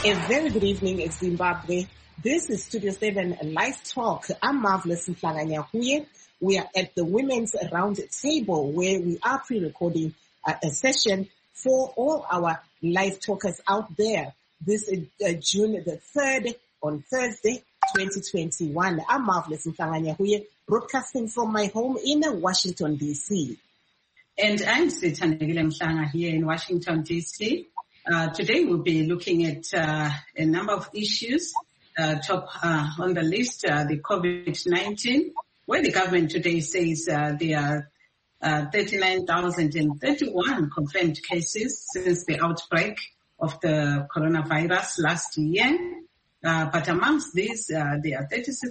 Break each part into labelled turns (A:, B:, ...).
A: A very good evening, Zimbabwe. This is Studio 7 Live Talk. I'm Marvelous Mhlanga-Nyahuye. We are at the Women's Round Table where we are pre-recording a session for all our live talkers out there. This is June the 3rd on Thursday, 2021. I'm Marvelous Mhlanga-Nyahuye, broadcasting from my home in Washington, D.C.
B: And I'm Sithandile Mhlanga here in Washington, D.C. Today we'll be looking at a number of issues. Top on the list, the COVID-19, where the government today says there are 39,031 confirmed cases since the outbreak of the coronavirus last year. But amongst these, there are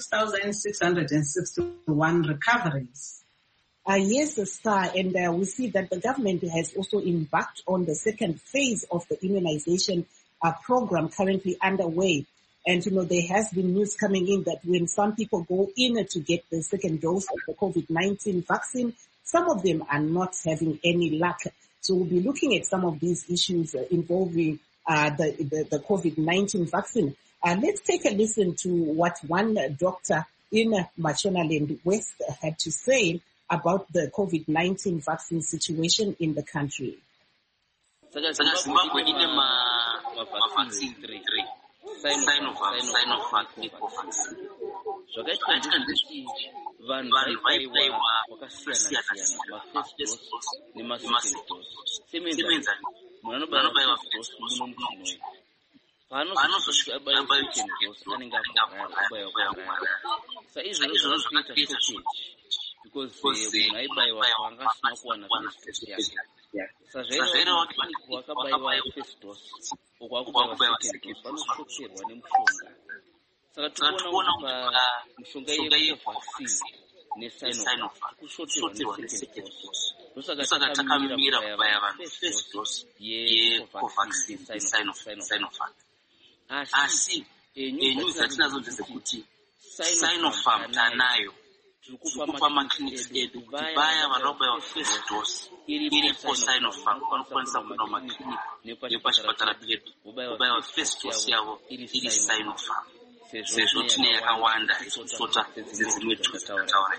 B: 36,661 recoveries.
A: Yes, Star, and we see that the government has also embarked on the second phase of the immunization program currently underway. And, there has been news coming in that when some people go in to get the second dose of the COVID-19 vaccine, some of them are not having any luck. So we'll be looking at some of these issues involving the COVID-19 vaccine. Let's take a listen to what one doctor in Mashonaland West had to say about the COVID-19 vaccine situation in the country.
C: Zimbabwe ine mavaccine 3. Sinovac, Ecovax. Zvakaita ndezvizvi vanhu vaibaiwa vakasiyana-siyana, mafirst dose nemasecond dose. Semenza munhu anobaiwa first dose munomuchinoyo. Paanozosvika abaiwa second dose anenge akubaiwa. Saizvozvo zvinoita shortage. Because munhu aibaiwa paangasina kuwana first dose yake. Sazvaireva kuti wakabaiwa first dose ukubaiwa second dose vanoshoterwa nemushonga. Saka tinoona kuti mishonga yevaccine neSinovac kushoterwa nesecond dose. Ndosaka takamira kubaiwa first dose yeCovax neSinovac. Asi news dzatinadzo ndezekuti Sinopharm tanayo kupa maclinics edu kuti vaya vanobaiwa first dose iripo Sinopharm vanokwanisa kuenda maclinic nepachipatara pedu kubaiwa first dose yavo iri Sinopharm. Sezvo tine yakawanda isota dzedzimwe dzataura.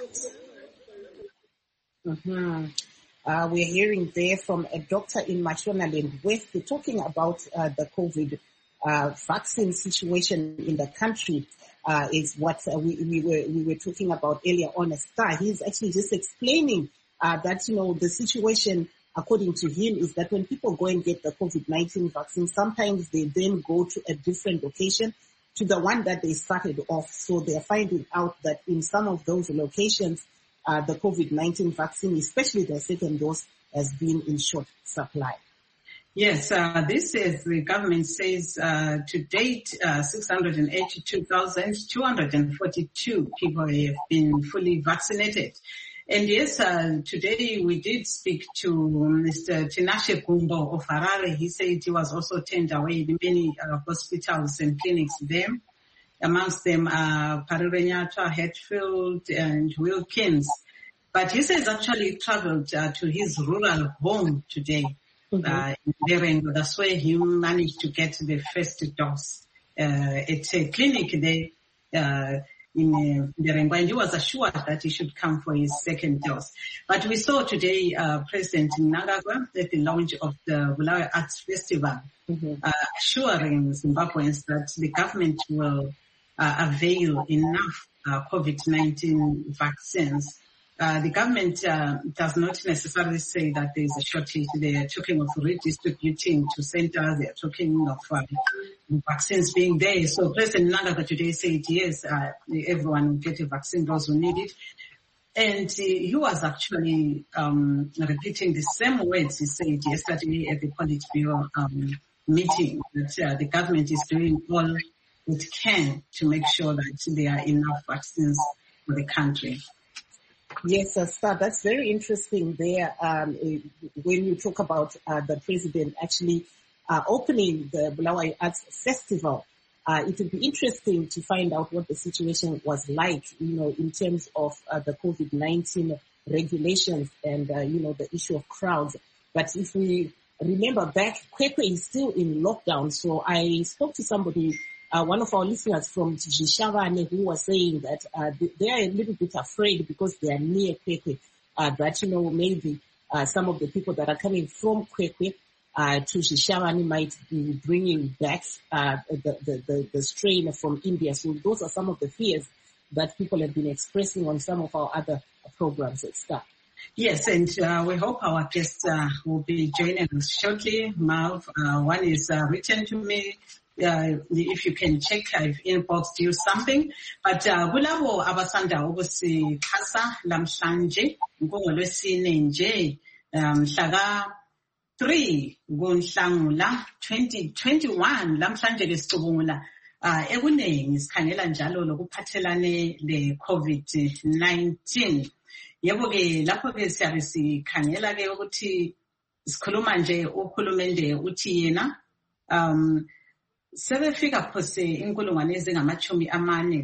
A: We're hearing there from a doctor in Mashonaland West talking about the COVID vaccine situation in the country. Is what we were talking about earlier on. Star, he's actually just explaining that the situation, according to him, is that when people go and get the COVID-19 vaccine, sometimes they then go to a different location to the one that they started off. So they're finding out that in some of those locations, the COVID-19 vaccine, especially the second dose, has been in short supply.
B: Yes, this is, the government says, to date, 682,242 people have been fully vaccinated. And yes, today we did speak to Mr. Tinashe Gumbo of Harare. He said he was also turned away in many hospitals and clinics there. Amongst them are Parirenyatwa, Hatfield, and Wilkins. But he says actually traveled to his rural home today. In Berengo. That's where he managed to get the first dose. It's a clinic there in Berengo, and he was assured that he should come for his second dose. But we saw today President Mnangagwa at the launch of the Bulawayo Arts Festival, assuring Zimbabweans that the government will avail enough COVID-19 vaccines. The government does not necessarily say that there is a shortage. They are talking of redistributing to centers. They are talking of vaccines being there. So President Mnangagwa today said, yes, everyone will get a vaccine, those who need it. And he was actually repeating the same words he said yesterday at the Politburo meeting, that the government is doing all it can to make sure that there are enough vaccines for the country.
A: Yes, Star, that's very interesting there. When you talk about the president actually opening the Bulawayo Arts Festival, it would be interesting to find out what the situation was like, in terms of the COVID-19 regulations and, the issue of crowds. But if we remember back, Kwekwe is still in lockdown. So I spoke to somebody, one of our listeners from Jishavane, who was saying that they are a little bit afraid because they are near Kwekwe, that, maybe some of the people that are coming from Kwekwe to Jishavane might be bringing back the strain from India. So those are some of the fears that people have been expressing on some of our other programs and stuff.
B: Yes, and we hope our guests will be joining us shortly. Marv, one is written to me. If you can check, I've inboxed you something. But kulabo abasanda ukusixhasa lamhlanje ngolwesine nje mhla 3 kuNhlangula 2021 lamhlanje ke sicubungula ekuningi sikhangela njalo lokuphathelane le COVID-19. Yebo ke lapho ke siyabe sikhangela ke ukuthi sikhuluma nje uhulumende uthi yena sebefika phose inkulungwane ezingamachumi amane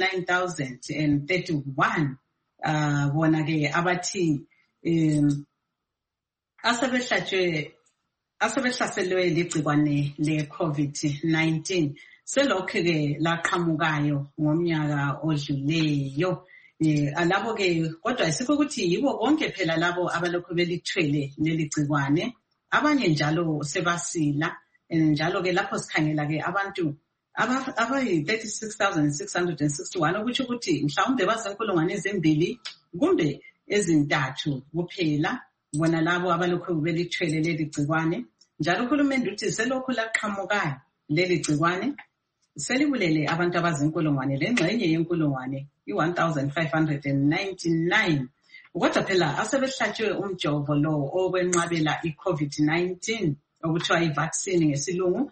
B: 39,031 bona ke abathi asebehlaselwe ligcikwane le COVID-19 selokho ke laqhamukayo ngomnyaka odluleyo. Alabo ke kodwa isikho ukuthi yibo bonke phela labo abalokho belithwele leli gcikwane, abanye njalo sebasila, njalo ke lapho sikhangela ke abantu abayi 36,661 ukuthi mhlawumbe bazenkulungwane ezimbili kumbe ezintathu kuphela bona labo abalokho belithwele leli gcikwane. Njalo uhulumende uthi selokho laqhamukayo leli gcikwane selibulele abantu abazinkulungwane lengxenye yenkulungwane i-1,599. Kodwa phela asebehlatshwe umjovo lo okwenqabela i-COVID-19 okuthiwa i-vaccine ngesilungu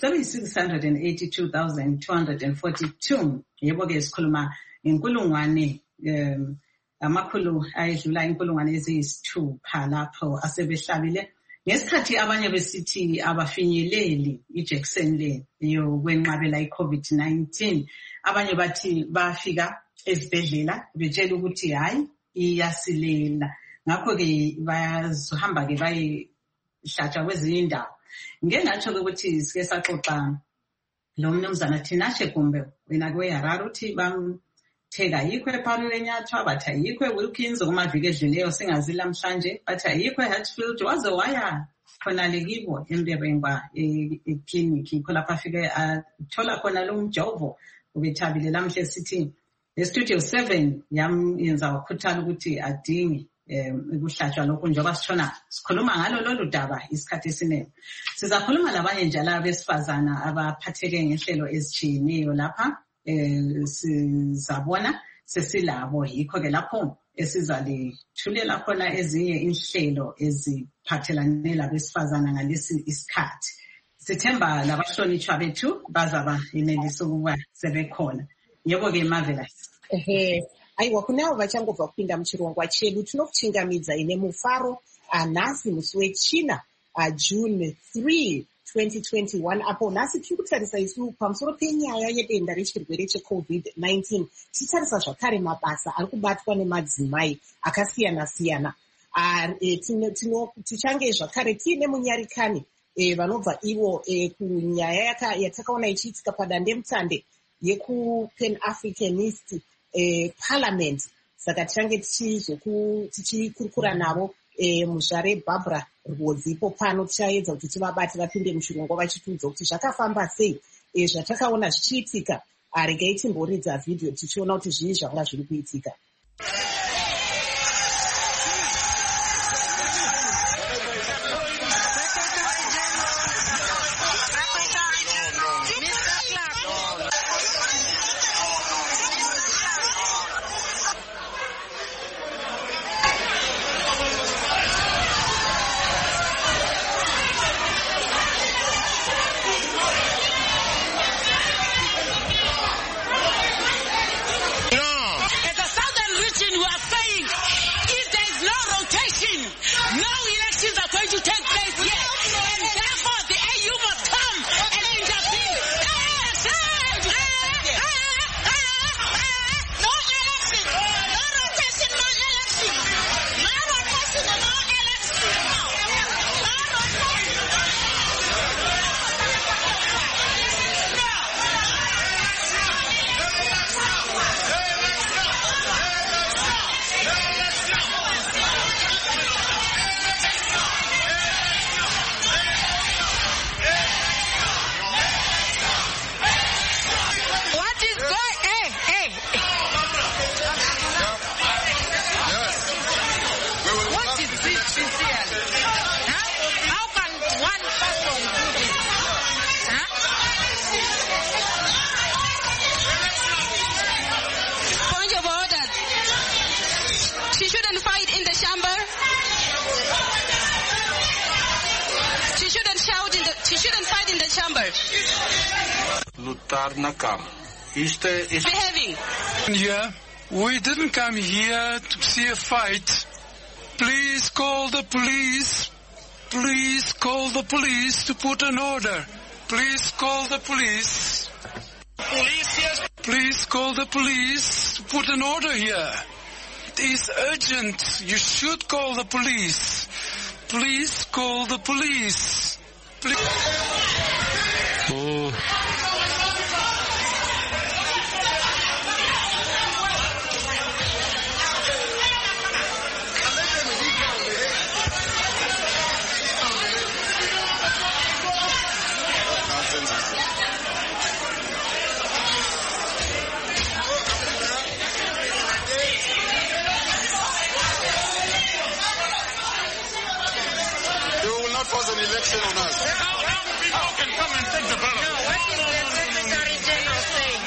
B: sebeyi-682,242. Yebo ke sikhuluma inkulungwane amakhulu ayedlula inkulungwane eziyisithupha lapho asebehlabile. Ngesikhathi abanye besithi abafinyeleli ijekiseni yokwenqabela i-COVID-19, abanye bathi bafika ezibhedlela betshela ukuthi hayi iyasilela, ngakho ke bayazohamba ke bayihlatshwa kwezinye indawo. Ngeke ngatsho ukuthi sike saxoxa lo mnumzana Tinashe Gumbo wena kweHarare uthi bamtheka yikho ePaarl Lenyathwa, bathi ayikho eWilkins kumaviki edluleyo singazi lamhlanje, bathi ayikho eHatfield, waze waya khona lekibo eMberengwa eklinikhi yikho lapha afike athola khona lo mjovo. Ubethabile lamhle sithi eStudio 7 yenza wakhuthala ukuthi adingi ukuhlatshwa lokhu njengoba sitshona sikhuluma ngalo lolu daba isikhathi esiningi. Sizakhuluma labanye njalo abesifazana abaphatheke ngehlelo ezitshiyeneyo lapha sizabona sesilabo, yikho ke lapho esizalithulela khona ezinye inhlelo eziphathelane labesifazana ngalesi isikhathi. Sithemba labahlonitshwa bethu bazaba yenelisa ukuba sebekhona. Yebo ke Marvelous.
A: Aiwa kunavo vachangobva kupinda muchirongwa chedu tinokuchingamidza ine mufaro nhasi musi wechina June 3 2021 apo nhasi tiri kutarisa isu pamusoro penyaya yedenda rechirwere cheCovid-19 tichitarisa zvakare mabasa ari kubatwa nemadzimai akasiyana-siyana. Tichange zvakare tiine munyarikani vanobva ivo kunyaya yatakaona ichiitika padandemutande yekuPan Africanist Parliament. Saka tichange tichikurukura navo muzvare Barbara Rwodzipo pano tichaedza kuti tivabate vapinde muchirongwa vachitiudza kuti zvakafamba sei zvatakaona zvichiitika. Regai timboridza vhidhiyo tichiona kuti zvii zvanga zviri kuitika.
D: She shouldn't shout she shouldn't fight in the chamber.
E: Lutar na cama.
D: Behaving.
F: Yeah, we didn't come here to see a fight. Please call the police. Please call the police to put an order. Please call the police. Police, yes. Please call the police to put an order here. It is urgent. You should call the police. Please call the police. Please.
E: Force an election on us.
F: People can come and take the ballot.
D: No, what is the Secretary General saying?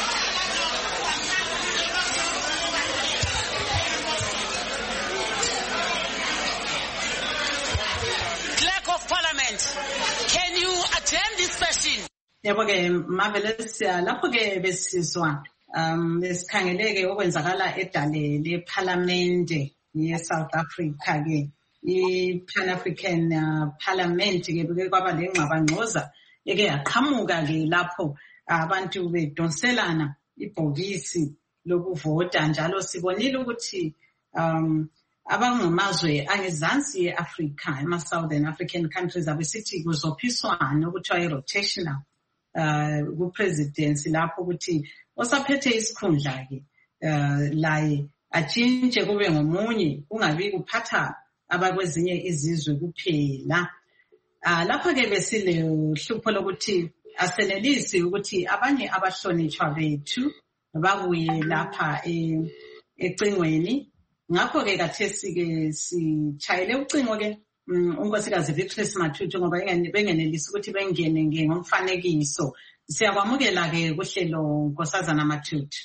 D: Clerk of Parliament, can you attend this person?
B: Yebo ke marvelous lapho ke besizwa besikhangeleke okwenzakala edale leParliament ye-South Africa ke i-Pan-African Parliament ke beke kwaba lengxabangxoza eke yaqhamuka ke lapho abantu bedonselana ibhokisi lokuvota njalo sibonile ukuthi abangumazwe angezansi ye-Africa ama-Southern African countries abesithi kuzophiswana okuthiwa i-rotational ku-presidency lapho ukuthi osaphethe isikhundla ke laye atshintshe kube ngomunye kungabi kuphatha abakwezinye izizwe kuphela. Lapho ke besile uhlupho lokuthi asenelisi ukuthi abanye abahlonitshwa bethu babuye lapha ecingweni. Ngakho ke kathesi ke sichayele ucingo ke unkosikazi Victory Mathuthi ngoba bengenelisi ukuthi bengene ngomfanekiso. Siyakwamukela ke kuhlelo Nkosazana Mathuthi.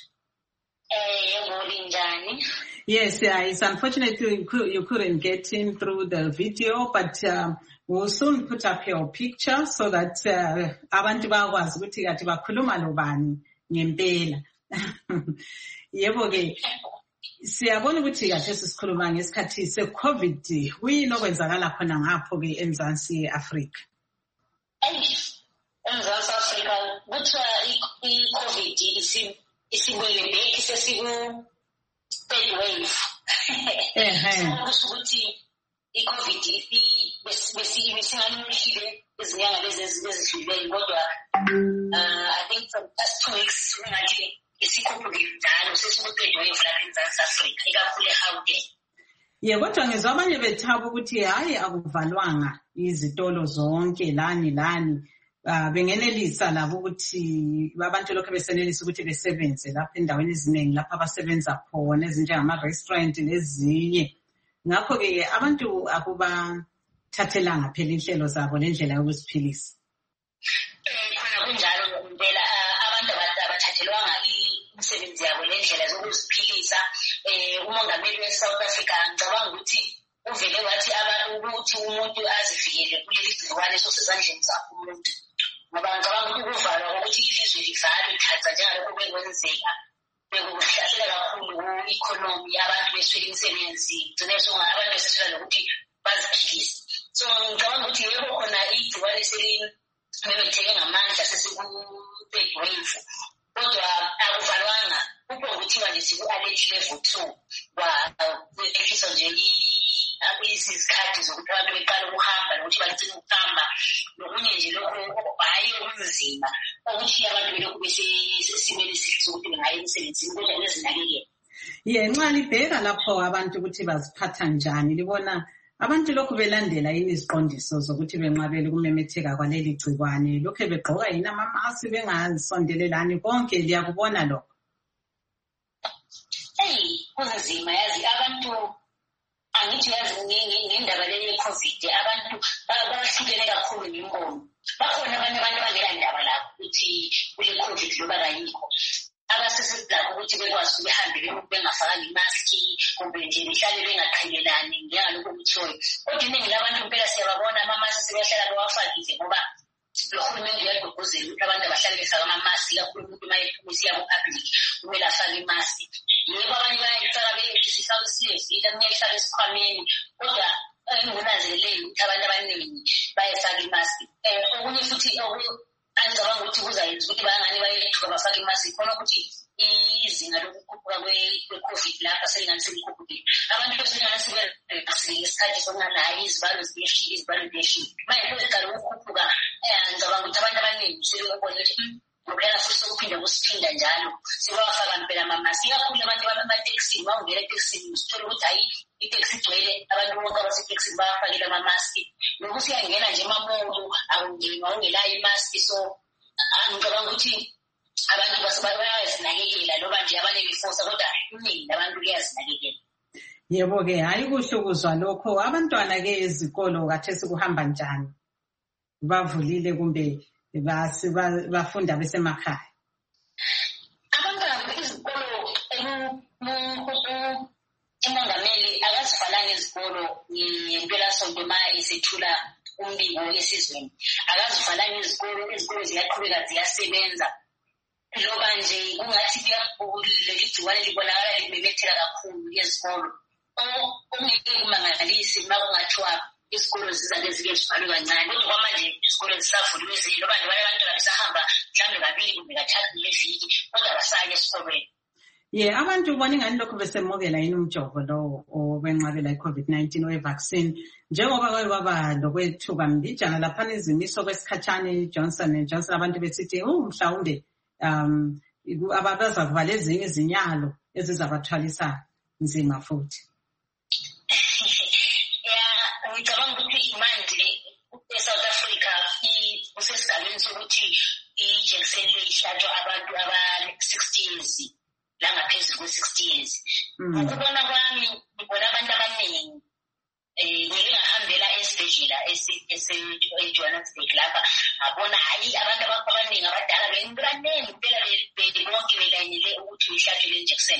B: Yes, it's unfortunate you couldn't get in through the video, but we'll soon put up your picture so that abantu bakwazi ukuthi kathi bakhuluma lobani ngempela. Yebo ke siyabona ukuthi kathi sisikhuluma ngesikhathi se-COVID kuyini okwenzakala khona ngapho ke eMzansi Afrika.
G: eMzansi Afrika kuthiwa i-COVID isibuye back sesiku third wave. Kusho ukuthi i-COVID besinganuhlile izinyanga lezi ezidlulile kodwa I think for the past 2 weeks ngathi isikhuphuke njalo sesiku-third wave lapha eMzansi Afrika ikakhulu eGauteng.
B: Kodwa ngizwa abanye bethaba ukuthi hayi akuvalwanga izitolo zonke lani bengenelisa labo ukuthi abantu lokho besenelisa ukuthi besebenze lapha endaweni eziningi lapha abasebenza khona ezinjengama-restaurant nezinye. Ngakho ke abantu akubathathelanga phela inhlelo zabo nendlela yokuziphilisa.
G: Khona kunjalo ngempela abantu abathathelwanga imisebenzi yabo nendlela zokuziphilisa. Umongameli we-South Africa ngicabanga ukuthi uvele wathi ukuthi umuntu azivikele kuleli gciwane sosezandleni zakho umuntu. Ngoba ngicabanga ukuthi ukuvalwa kokuthi ilizwe livalwe lithatha njengalokho bekwenzeka bekuhlasela kakhulu ku-economy abantu beswele imisebenzi gcine abantu beseswela nokuthi baziphilise. So ngicabanga ukuthi yebo khona igciwane selimemetheke ngamandla sesiku-third wave kodwa akuvalwanga kupho kuthiwa nje siku-alert level 2 kwehliswa nje izikhathi zokuthi abantu beqala ukuhamba nokuthi bagcine ukuhamba nokunye nje lokho hayi okunzima ukuthi abantu belokhu besesimeni sokuthi bengaya emsebenzini kodwa bezinakekela.
B: Nxa libheka lapho abantu ukuthi baziphatha njani libona abantu lokhu belandela yini iziqondiso zokuthi benqabele ukumemetheka kwaleli gciwane lokhu begqoka yini amamasi bengasondelelani konke liyakubona lokho?
G: Kunzima yazi abantu angithi yazi ngendaba le-COVID abantu bahlukene kakhulu ngembono. Bakhona abanye abantu abangelandaba lapho ukuthi kule-COVID loba kayikho. Abaseselapho ukuthi bekwazi ukuhambe bengafakanga imaski kumbe nje behlale bengaqhelelani njengalokho kuthiwe. Kodwa iningi labantu impela siyababona amamasi sebehlala bagqugquzele ukuthi abantu abahlale befake amamaski kakhulu umuntu uma ephumisa yabo public kumele afake imaski. Yebo abanye bayayifaka beyehlisa isiyevile kuyayifaka esikhwameni kodwa engunanzeleli ukuthi abantu abaningi bayefaka imaski. Okunye futhi angicabanga ukuthi kuzayenza ukuthi bangane bayethuka bafake imaski khona ukuthi izinga lokukhuphuka kwe-COVID lapha selinganiselikhuphukile. Abantu besenganisibele isikhathi sokungana hayi izibalo ziyehlile izibalo ziyehlile. Manje kuziqala ukukhuphuka ngicabanga ukuthi abantu abaningi sebebona ukuthi ngokuphela futhi sokuphinda kusiphinda njalo sebawafaka mpela amamaski ikakhulu abantu bamateksini bawungena eteksini usithola ukuthi hayi iteksi igcwele abantu bonke abaseteksini bayafakile amamaski nokuthi uyangena nje emamolo akungeni wawungelayo imaski. So ngicabanga ukuthi abantu bayazinakekela loba nje abanye befosa kodwa iningi abantu kuyazinakekela.
B: Yebo-ke hayi kuhle ukuzwa lokho. Abantwana-ke ezikolo khathesi kuhamba njani? Bavulile kumbe bafunda besemakhaya?
G: Abantwana izikolo umongameli akazivalanga izikolo ngempelasonto ma esethula umbiko esizweni. Akazivalanga izikolo ziyaqhubeka ziyasebenza. Loba nje kungathi leli gciwane libonakala limemetheka kakhulu ezikolo. Ongeke kumangalisi uma kungathiwa isikolo zizake zike zivalwe kancane kodwa kwamanje isikolo zisavuliwe loba nje abantwana besahamba mhlawumbe kabili kumbe kathathu ngeviki kodwa basaye esikolweni.
B: Abantu ubona ingani lokho besemukela yini umjovo lo owenqabela i-COVID-19 we-vaccine njengoba kwake kwaba lokwethuka mbijana laphana izimiso kwesikhatshana Johnson & Johnson abantu besithi mhlawumbe abazakuvala ezinye izinyalo ezizabathwalisa nzima futhi.
G: Ngicabanga ukuthi manje eSouth Africa kusesigabeni sokuthi ijekiseni leyihlatshwa abantu aba-60 years la ngaphezulu kwe-60 years. Ukubona kwami ngibona abantu abaningi ngike ngahambela esibhedlela eJohannesburg lapha ngabona hayi abantu abaningi abadala beningi impela bonke belayinile ukuthi behlatshwe le injection.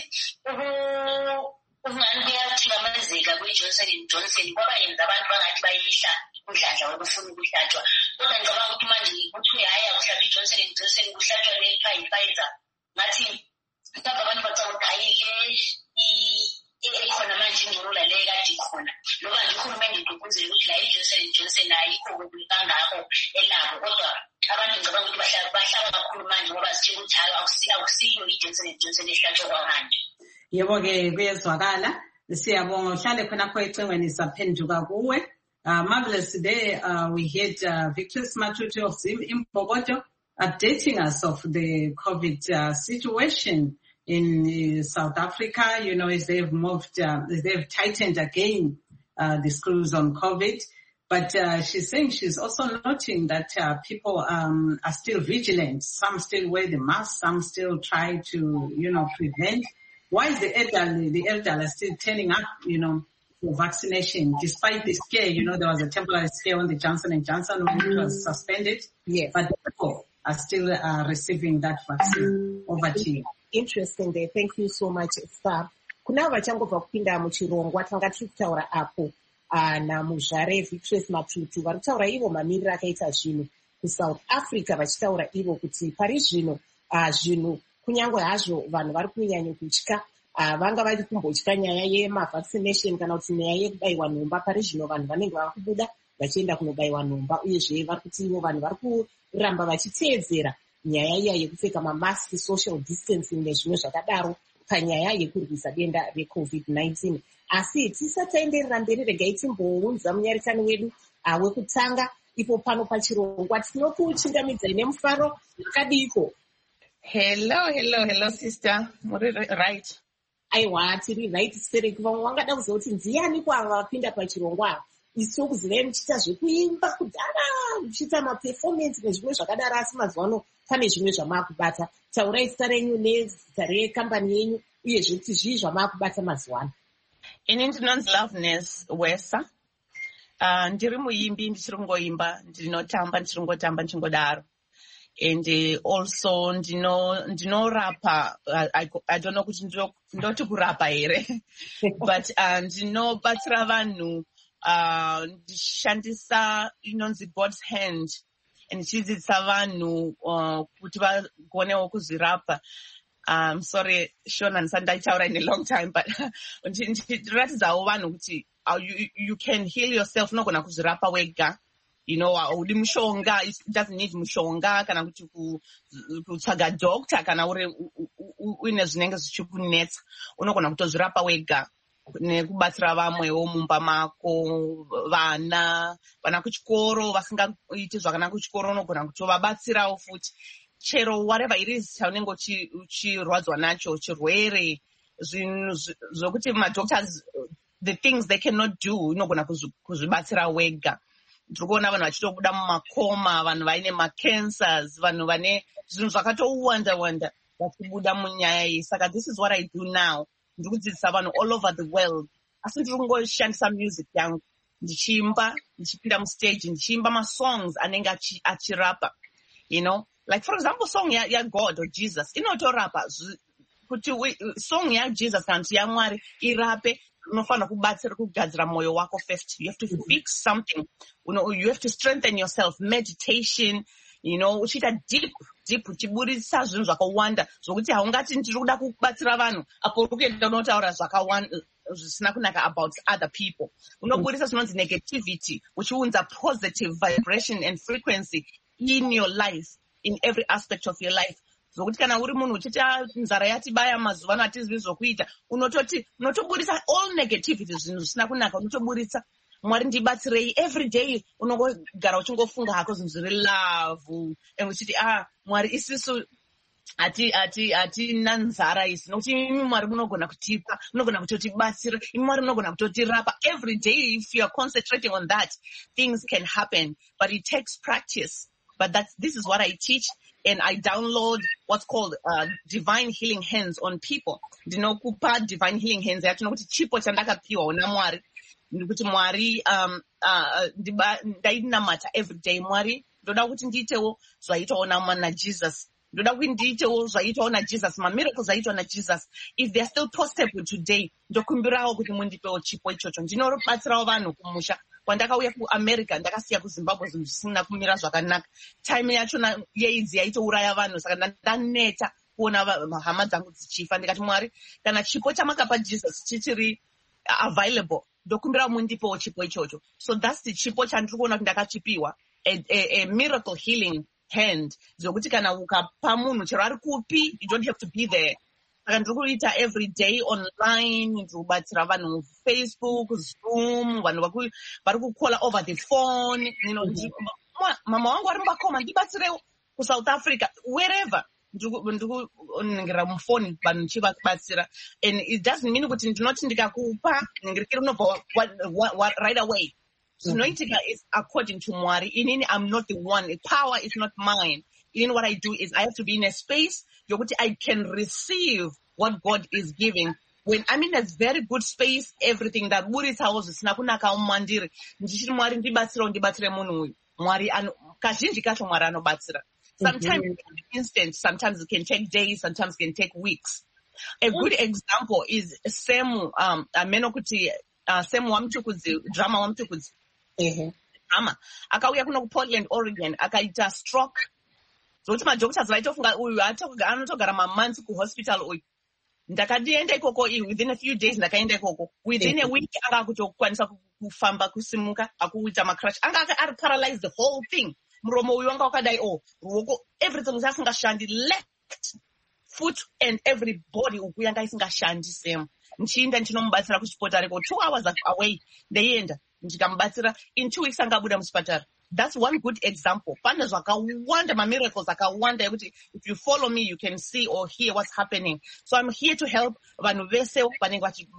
G: Ungani kuyathikamezeka kwe-Johnson & Johnson kwabayenza abantu bangathi bayehla umdladla wokufuna ukuhlatshwa. Kodwa ngicabanga ukuthi manje kuthiwe hayi akuhlatshwa i-Johnson & Johnson kuhlatshwa le Pfizer. Ngathi mhlawumbe abantu bacabanga ukuthi hayi le ekhona manje ingcola le kade ikhona. Loba nje uhulumende egqugquzela ukuthi la i-Johnson & Johnson ayikho kangako elabo kodwa abantu ngicabanga ukuthi bahlaba kakhulu manje ngoba sitshela ukuthi hayi akusiyo i-Johnson & Johnson ehlatshwa kwamanje.
B: Yebo-ke kuyezwakala. Siyabonga uhlale khonapho ecingweni saphenduka kuwe. Marvelous, today we had Victor Matutu of Zim Impogoto updating us of the COVID situation in South Africa, you know, as they've moved, as they've tightened again the screws on COVID. But she's saying she's also noting that people are still vigilant. Some still wear the mask, some still try to, you know, prevent. Why is the elderly still turning up, you know, for vaccination, despite the scare? You know, there was a temporary scare on the Johnson & Johnson when it was suspended. Yes. But people are still receiving that vaccine. Over to you.
A: Interesting there. Thank you so much, Star. Kuna vachangobva kupinda muchirongwa tanga tiri kutaura apo namuzvare Victress Matutu vari kutaura ivo mamiriro akaita zvinhu kuSouth Africa vachitaura ivo kuti pari zvino zvinhu kunyange hazvo vanhu vari kunyanya kutya vanga vari kumbotya nyaya yemavaccination kana kuti nyaya yekubayiwa nhomba. Pari zvino vanhu vanenge vava kubuda vachienda kunobayiwa nhomba uyezve vari kuti ivo vanhu vari kuramba vachiteedzera nyaya iya yekupfeka mamaski, social distancing nezvimwe zvakadaro panyaya yekurwisa denda reCovid-19. Asi tisataenderera mberi regai timbounza munyarikani wedu wekutanga ipo pano pachirongwa tinokuchingamidzai nemufaro wakadiko.
H: Hello sister, muri right?
A: Aiwa, tiri right Sereki. Vamwe vangada kuzoti ndiani kwava vapinda pachirongwa isu kuzivai muchiita zvekuimba kudhara muchiita maperformance nezvimwe zvakadaro, asi mazuva pane zvimwe zvamaakubata. Taurai zita renyu nezita rekambani yenyu uyezve kuti zvii zvamaakubata mazuva ano.
H: Ini ndinonzi Loveness Wesa. Ndiri muimbi, ndichiri kungoimba, ndinotamba, ndichiri kungotamba ndichingodaro. And also ndinorapa. I don't know kuti ndoti kurapa here. But ndinobatsira vanhu ndishandisa inonzi God's hand and ndichidzidzisa vanhu kuti vagonewo kuzvirapa. Sorry, Shona, ndaitaura in a long time, but ndichiratidzawo vanhu kuti you can heal yourself, unogona kuzvirapa wega. You know, udi mushonga, it doesn't need mushonga, kana kuti kutsvaga doctor, kana uine zvinenge zvichikunetsa, unogona kutozvirapa wega. Nekubatsira vamwewo mumba mako, vana kuchikoro, vasingaiti zvakanaka kuchikoro, unogona kutovabatsirawo futi. Chero whatever it is, chaunenge uchirwadzwa nacho, chirwere, zvinhu zvokuti madoctors, the things they cannot do, unogona kuzvibatsira wega. Ndikuona vanhu vachitobuda mumakoma, vanhu vaine macancers, vanhu vane zvinhu zvakatowanda vachibuda munyaya iyi. Saka this is what I do now. Ndikudzidzisa vanhu all over the world. Asi ndiri kungoshandisa music yangu, ndichimba, ndichipinda mustage, ndichimba masongs anenge achirapa. You know, like for example, song ya God or Jesus, inotorapa. Kuti song ya Jesus kana kuti ya Mwari irape, unofanira kubatsira kugadzira moyo wako first. You have to fix something. You have to strengthen yourself. Meditation, you know, uchiita deep, uchiburitsa zvinhu zvakawanda zvokuti haungati ndiri kuda kubatsira vanhu apo uri kuenda unotaura zvakawanda zvisina kunaka about other people. Unoburitsa zvinonzi negativity, uchiunza positive vibration and frequency in your life, in every aspect of your life. Zvokuti kana uri munhu uchiti nzara yatibaya mazuva ano hatizvi zvokuita, unotoburitsa all negativity, zvinhu zvisina kunaka, unotoburitsa. Mwari ndibatsirei, every day unongogara uchingofunga hako zvinhu zviri love, and uchiti Mwari isisu hatina nzara isi, nokuti imi Mwari munogona kutipa, munogona kutotibatsira, imi Mwari munogona kutotirapa. Every day, if you are concentrating on that, things can happen, but it takes practice. But this is what I teach, and I download what's called divine healing hands on people. Ndinokupa divine healing hands yacho kuti chipo chandakapiwa naMwari. Ndikuti Mwari ndainamata every day. Mwari ndoda kuti ndiitewo zvaitawo naJesus. Ndoda kuti ndiitewo zvaitawo naJesus, mamiracles aitwa naJesus. If they are still possible today, ndokumbirawo kuti mundipewo chipo ichocho. Ndinobatsirawo vanhu kumusha. Kwandakauya kuAmerica, ndakasiya kuZimbabwe zvinhu zvisina kumira zvakanaka. Time yachona yeAIDS yaitouraya vanhu, saka ndaneta kuona hama dzangu dzichifa. Ndikati Mwari, kana chipo chamakapa Jesus chichiri available, ndokumbira mundipewo chipo ichocho. So that's the chipo chandiri kuona kuti ndakachipiwa, a miracle healing hand. Zvokuti kana ukapa munhu chero ari kupi, you don't have to be there. Saka ndiri kuita every day online, ndiri kubatsira vanhu Facebook, Zoom, vanhu vari kukola over the phone. You know, mama wangu ari mumakoma, ndibatsirewo kuSouth Africa, wherever. Ndikuningira mufoni vanhu ndichivabatsira, and it doesn't mean kuti ndinoti ndikakupa ningirikiri unobva right away. Zvinoitika is according to Mwari. Inini, I'm not the one. Power is not mine. In what I do is I have to be in a space yokuti I can receive what God is giving. When I'm in a very good space, everything that buritsawo zvisina kunaka umandiri, ndichiti Mwari ndibatsire munhu uyu. Mwari kazhinji kacho Mwari anobatsira. Sometimes it can be instant, sometimes it can take days, sometimes it can take weeks. A good example is Semu, amenokuti Semu Wamtukudzi, drama Wamtukudzi. Drama. Akauya kuno kuPortland, Oregon, akaita stroke. Zoti madoctors vaitofunga uyu anotogara mamonths kuhospital uyu. Ndakadienda ikoko within a few days, ndakaenda ikoko. Within a week anga kutokwanisa kufamba, kusimuka, akuita macrash. Anga ari paralyzed the whole thing. Muromo uyu wanga wakadai ruoko, everything was asingashandi, left foot and every body uku yanga isingashandi same. Nchinda ndinomubatsira kuchipatara 2 hours away, ndeienda ndikamubatsira. In 2 weeks angabuda muchipatara. That's one good example. Pane zvakawanda miracles akawanda yekuti if you follow me you can see or hear what's happening. So I'm here to help vanhu vese vanenge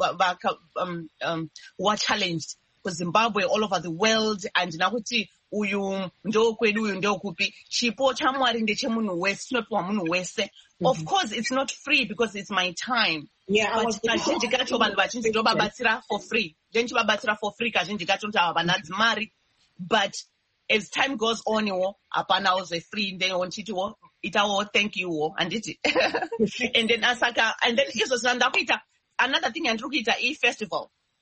H: were challenged ku Zimbabwe, all over the world, and nakuti uyu ndo kwedu uyu ndo kupi. Chipo cha Mwari ndechemunhu wese, chinopiwa munhu wese. Of course it's not free because it's my time.
A: Yeah,
H: kazhinji kacho vanhu vachinji ndobabatsira for free. Ndobabatsira for free kazhinji kacho kuti havana mari. But as time goes on, apana was free, then on chiti itawo thank you and it. And then asaka, and then izo zandakuita. Another thing andrukuita festival.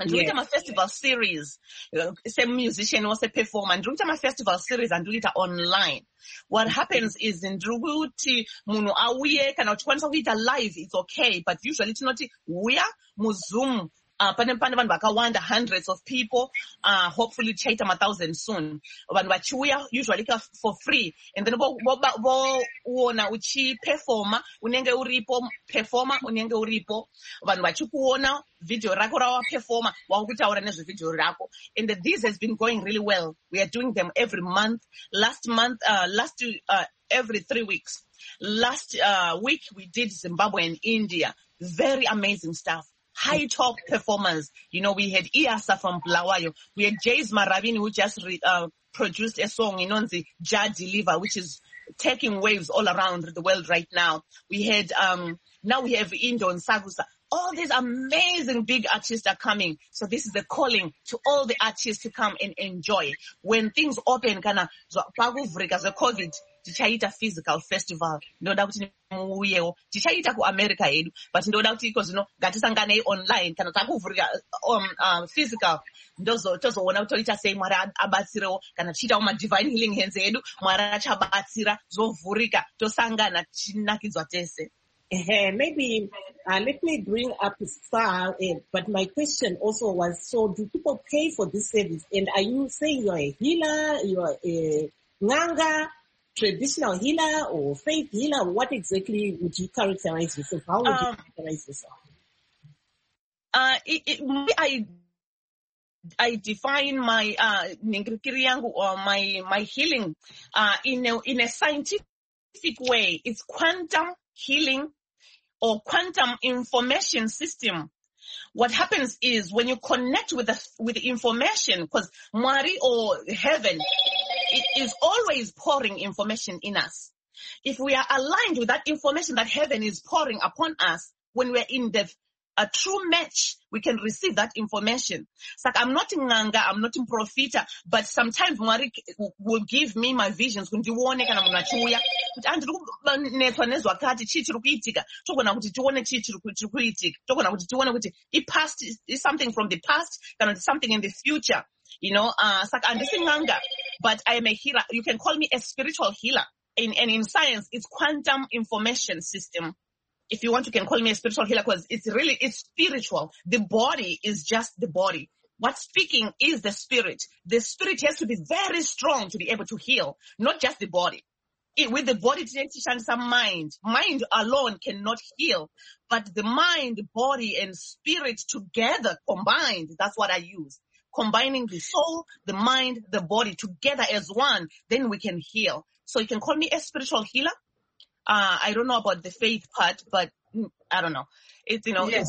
H: And look at my festival series, same musician or performer, and look at my festival series and do it online. What happens is in Druguti, Munu Awie, cannot once a week live, it's okay, but usually it's not we are Muzum. Wanda hundreds of people, hopefully chaita 1,000 soon. But usually for free. And then wona uchi performer, unenge uripo performer, unenge uripo. Vanhu vachikuona video rako rawa performer, wakutaura nezve video rako. And this has been going really well. We are doing them every month. Last every 3 weeks. Last week we did Zimbabwe and India. Very amazing stuff. High top performers. You know, we had Iasa from Bulawayo. We had Jace Maravini who just produced a song, Inonzi Ja Deliver, which is taking waves all around the world right now. We had, now we have Indo and Sagusa. All these amazing big artists are coming. So this is a calling to all the artists to come and enjoy. When things open, kana pakuvrika ze COVID, tichaita physical festival. Ndoda kuti muyewo. Tichaita ku America yedu, but ndoda kuti iko zino ngatisangane online kana takuvrika physical. Ndozo tozoona kuti toita sei Mwari abatsirewo kana tichita uma divine healing hands yedu, Mwari achabatsira zovhurika tosangana tinakidzwa tese.
A: Maybe let me bring up Star, but my question also was, so do people pay for this service? And are you saying you're a healer, you're a Nganga, traditional healer or faith healer? What exactly would you characterize yourself? How would you characterize yourself?
H: I define my or my healing in a scientific way. It's quantum healing or quantum information system. What happens is when you connect with the information, because Mwari or heaven, it is always pouring information in us. If we are aligned with that information that heaven is pouring upon us, when we're in a true match, we can receive that information. It's like I'm not in Nganga, I'm not in Profita, but sometimes Mwari will give me my visions. The past is something from the past, something in the future. You know, it's like I'm just in Nganga, but I am a healer. You can call me a spiritual healer. And in science, it's quantum information system. If you want, you can call me a spiritual healer because it's spiritual. The body is just the body. What's speaking is the spirit. The spirit has to be very strong to be able to heal, not just the body. With the body, some mind. Mind alone cannot heal, but the mind, body, and spirit together combined, that's what I use. Combining the soul, the mind, the body together as one, then we can heal. So you can call me a spiritual healer. I don't know about the faith part, but I don't know. It's,
B: yes,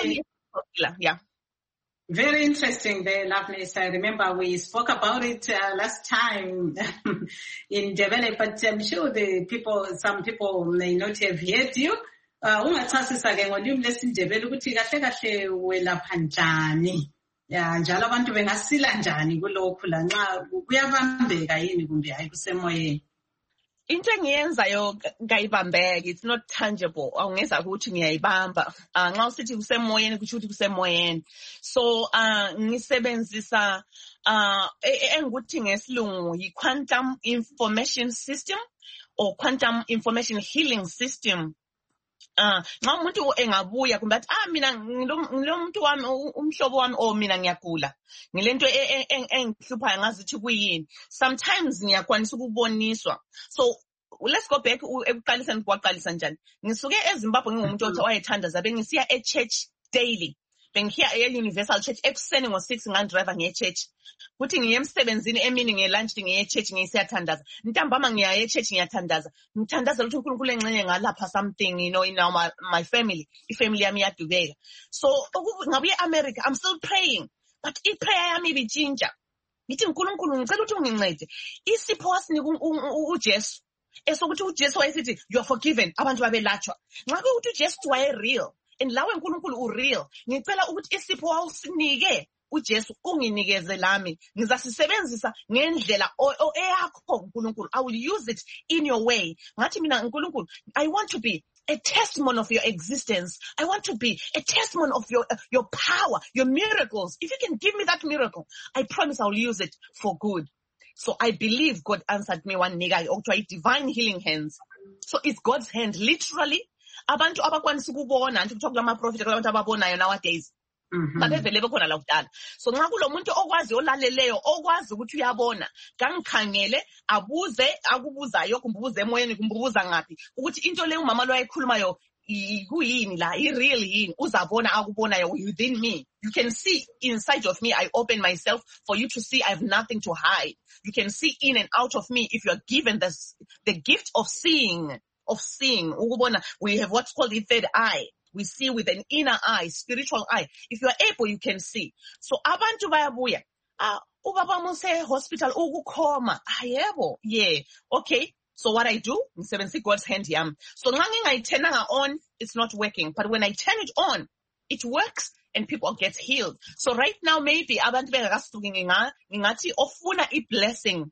B: very interesting there, Loveness. I remember we spoke about it last time in Develop, but I'm sure some people may not have heard you. Ungathasisa ke ngolimi lesiNdebele ukuthi kahle kahle welapha njani. Ya njalo abantu bengasila njani kulokhu la nxa kuyabambeka yini kumbe hayi kusemoyeni.
H: Into engiyenzayo ngayibambeka, it's not tangible. Awungeza ukuthi ngiyayibamba. Nxa usithi kusemoyeni kusho ukuthi kusemoyeni. So ngisebenzisa engikuthi ngesilungu yi-quantum information system or quantum information healing system. Nxa umuntu engabuya kumbe athi mina ngilomuntu wami umhlobo wami mina ngiyagula ngilento engihluphayo ngazi ukuthi kuyini. Sometimes ngiyakwanisa ukuboniswa. So let's go back ekuqaliseni kwaqalisa njani. Ngisuke eZimbabwe ngingumuntu othi wayethandaza bengisiya e-church daily. Bengiya e-Universal Church ekuseni ngo-6 ngandriver ngiye-church. Kuthi ngiye emsebenzini emini ngiye-lunch ngiye-church ngiyisiyathandaza. Ntambama ngiya e-church ngiyathandaza. Ngithandaza ukuthi uNkulunkulu enxenye ngalapha something, in my family. Ifamily yami iyadubeka. So ngabuye eAmerica, I'm still praying. But i-prayer yami ibitshintsha. Ngithi uNkulunkulu ngicela ukuthi ungincede. Isipho wasinika uJesu. Esokuthi uJesu wayesithi you are forgiven, abantu babelatshwa. Ngabe ukuthi uJesu waye-real. And lawe uNkulunkulu u-real. Ngicela ukuthi isipho wawusinike uJesu unginikeze lami. Ngizasisebenzisa ngendlela eyakho uNkulunkulu. I will use it in your way. Ngathi mina uNkulunkulu, I want to be a testimony of your existence. I want to be a testimony of your power, your miracles. If you can give me that miracle, I promise I'll use it for good. So I believe God answered me one nigga, or divine healing hands. So it's God's hand, literally. Abantu abakwanisa ukubona, nje kuthiwa kulama-prophet abantu ababonayo nowadays. Babevele bekhona la kudala. So nxa kulomuntu okwazi olaleleyo, okwazi ukuthi uyabona, kangikhangele, abuze, akubuzayo, kumbubuza emoyeni, kumbubuza ngaphi, ukuthi into leyo umama lo ayikhulumayo kuyini la, i-real yini, uzabona akubonayo within me. You can see inside of me, I open myself for you to see I have nothing to hide. You can see in and out of me if you are given the gift of seeing. We have what's called the third eye. We see with an inner eye, spiritual eye. If you are able, you can see. So abantu bayabuya. Ubaba muse hospital ukukoma. Ayebo. Yeah. Okay. So what I do, ngisebenzisa God's hand yami. So nxa ngingayithenanga on, it's not working. But when I turn it on, it works and people get healed. So right now, maybe abantu bengakasuki ngingathi ofuna i-blessing.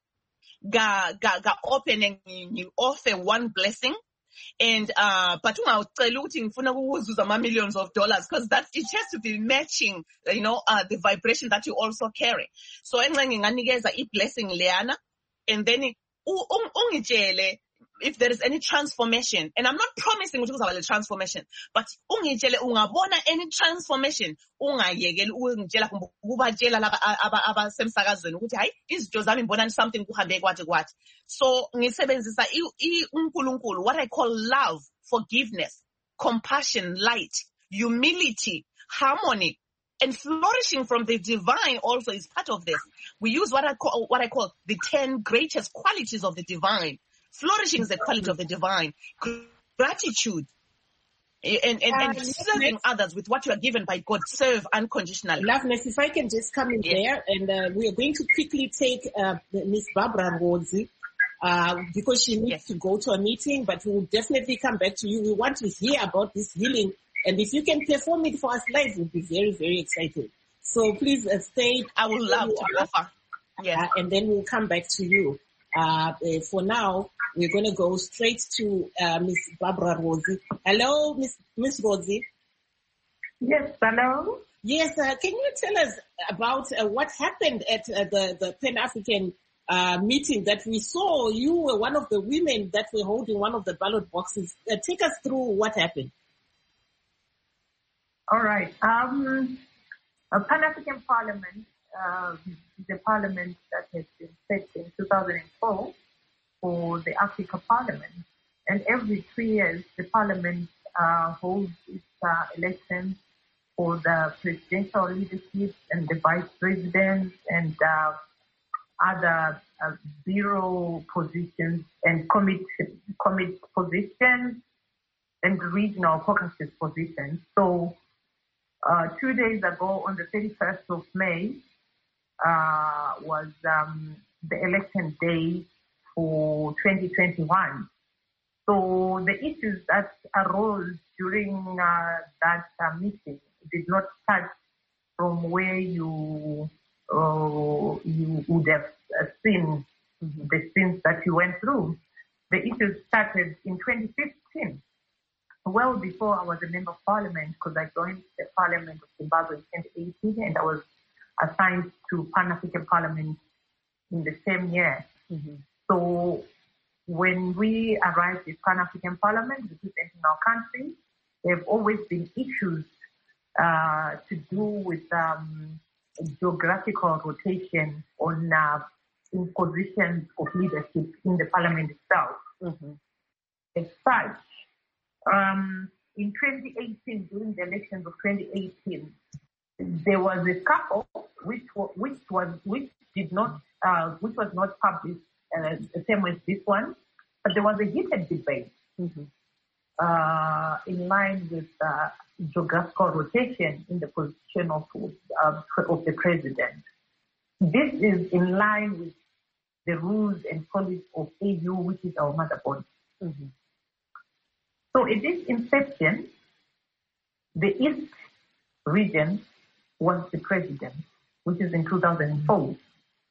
H: Ga open and offer one blessing. And but ungacela ukuthi ngifuna ukuzuza ama-millions of dollars, because that it has to be matching, the vibration that you also carry. So enxa nginganikeza i-blessing leyana, and then ungitshele if there is any transformation. And I'm not promising ukuthi kuzaba le transformation, but ungitshele ungabona any transformation, ungayekeli ungitshela kumbe ukubatshela laba abasemsakazweni ukuthi hayi izinto zami ngibona something kuhambe kwathi. So ngisebenzisa uNkulunkulu, what I call love, forgiveness, compassion, light, humility, harmony, and flourishing from the divine also is part of this. We use what I call the 10 greatest qualities of the divine. Flourishing is the quality of the divine. Gratitude and serving others with what you are given by God. Serve unconditionally.
A: Loveness, if I can just come in there, and we are going to quickly take Miss Barbara Rodzi, because she needs to go to a meeting, but we will definitely come back to you. We want to hear about this healing, and if you can perform it for us live, we'll be very, very excited. So please stay.
H: I would love to offer.
A: Yes. And then we'll come back to you. For now, we're going to go straight to Miss Barbara Rodzi. Hello, Miss Rodzi.
I: Yes, hello.
A: Yes, can you tell us about what happened at the Pan-African meeting that we saw? You were one of the women that were holding one of the ballot boxes. Take us through what happened.
I: All right. A Pan-African Parliament, the parliament that has been set in 2004 for the Africa Parliament. And every 3 years, the parliament holds its elections for the presidential leadership and the vice president and other bureau positions and committee positions and regional caucus positions. So 2 days ago, on the 31st of May, was the election day for 2021. So the issues that arose during that meeting did not start from where you would have seen the scenes that you went through. The issues started in 2015, well before I was a member of parliament, because I joined the parliament of Zimbabwe in 2018, and I was assigned to Pan-African Parliament in the same year. So when we arrived at Pan-African Parliament, representing our country, there have always been issues to do with geographical rotation on in positions of leadership in the parliament itself. As such, in 2018, during the elections of 2018, there was a couple which was not published the same as this one, but there was a heated debate in line with geographical rotation in the position of the president. This is in line with the rules and policies of AU, which is our mother body. So at this inception, the East region was the president, which is in 2004.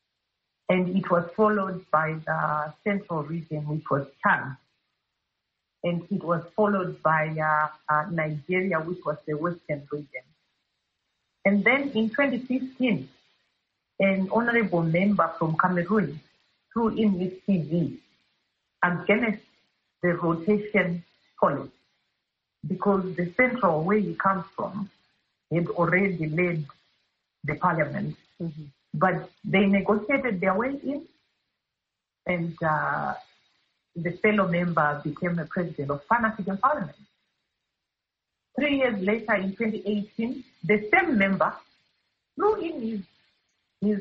I: And it was followed by the Central region, which was Chad. and it was followed by Nigeria, which was the Western region. And then in 2015, an honorable member from Cameroon threw in his CV against the rotation policy, because the central where he comes from had already led the parliament. Mm-hmm. But they negotiated their way in, and the fellow member became a president of Pan-African Parliament. 3 years later, in 2018, the same member threw in his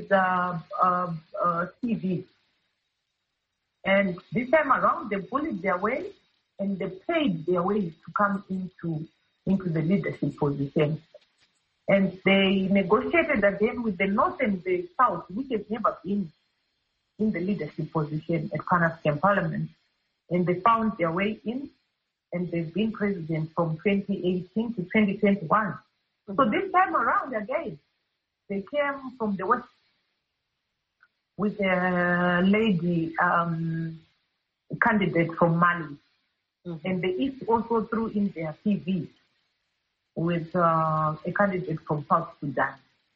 I: CV. And this time around, they bullied their way and they paid their way to come into the leadership position. And they negotiated again with the North and the South, which has never been in the leadership position at Pan-African Parliament. And they found their way in, and they've been president from 2018 to 2021. Mm-hmm. So this time around again, they came from the West with a lady candidate from Mali. Mm-hmm. And the East also threw in their CV with a candidate from South Sudan.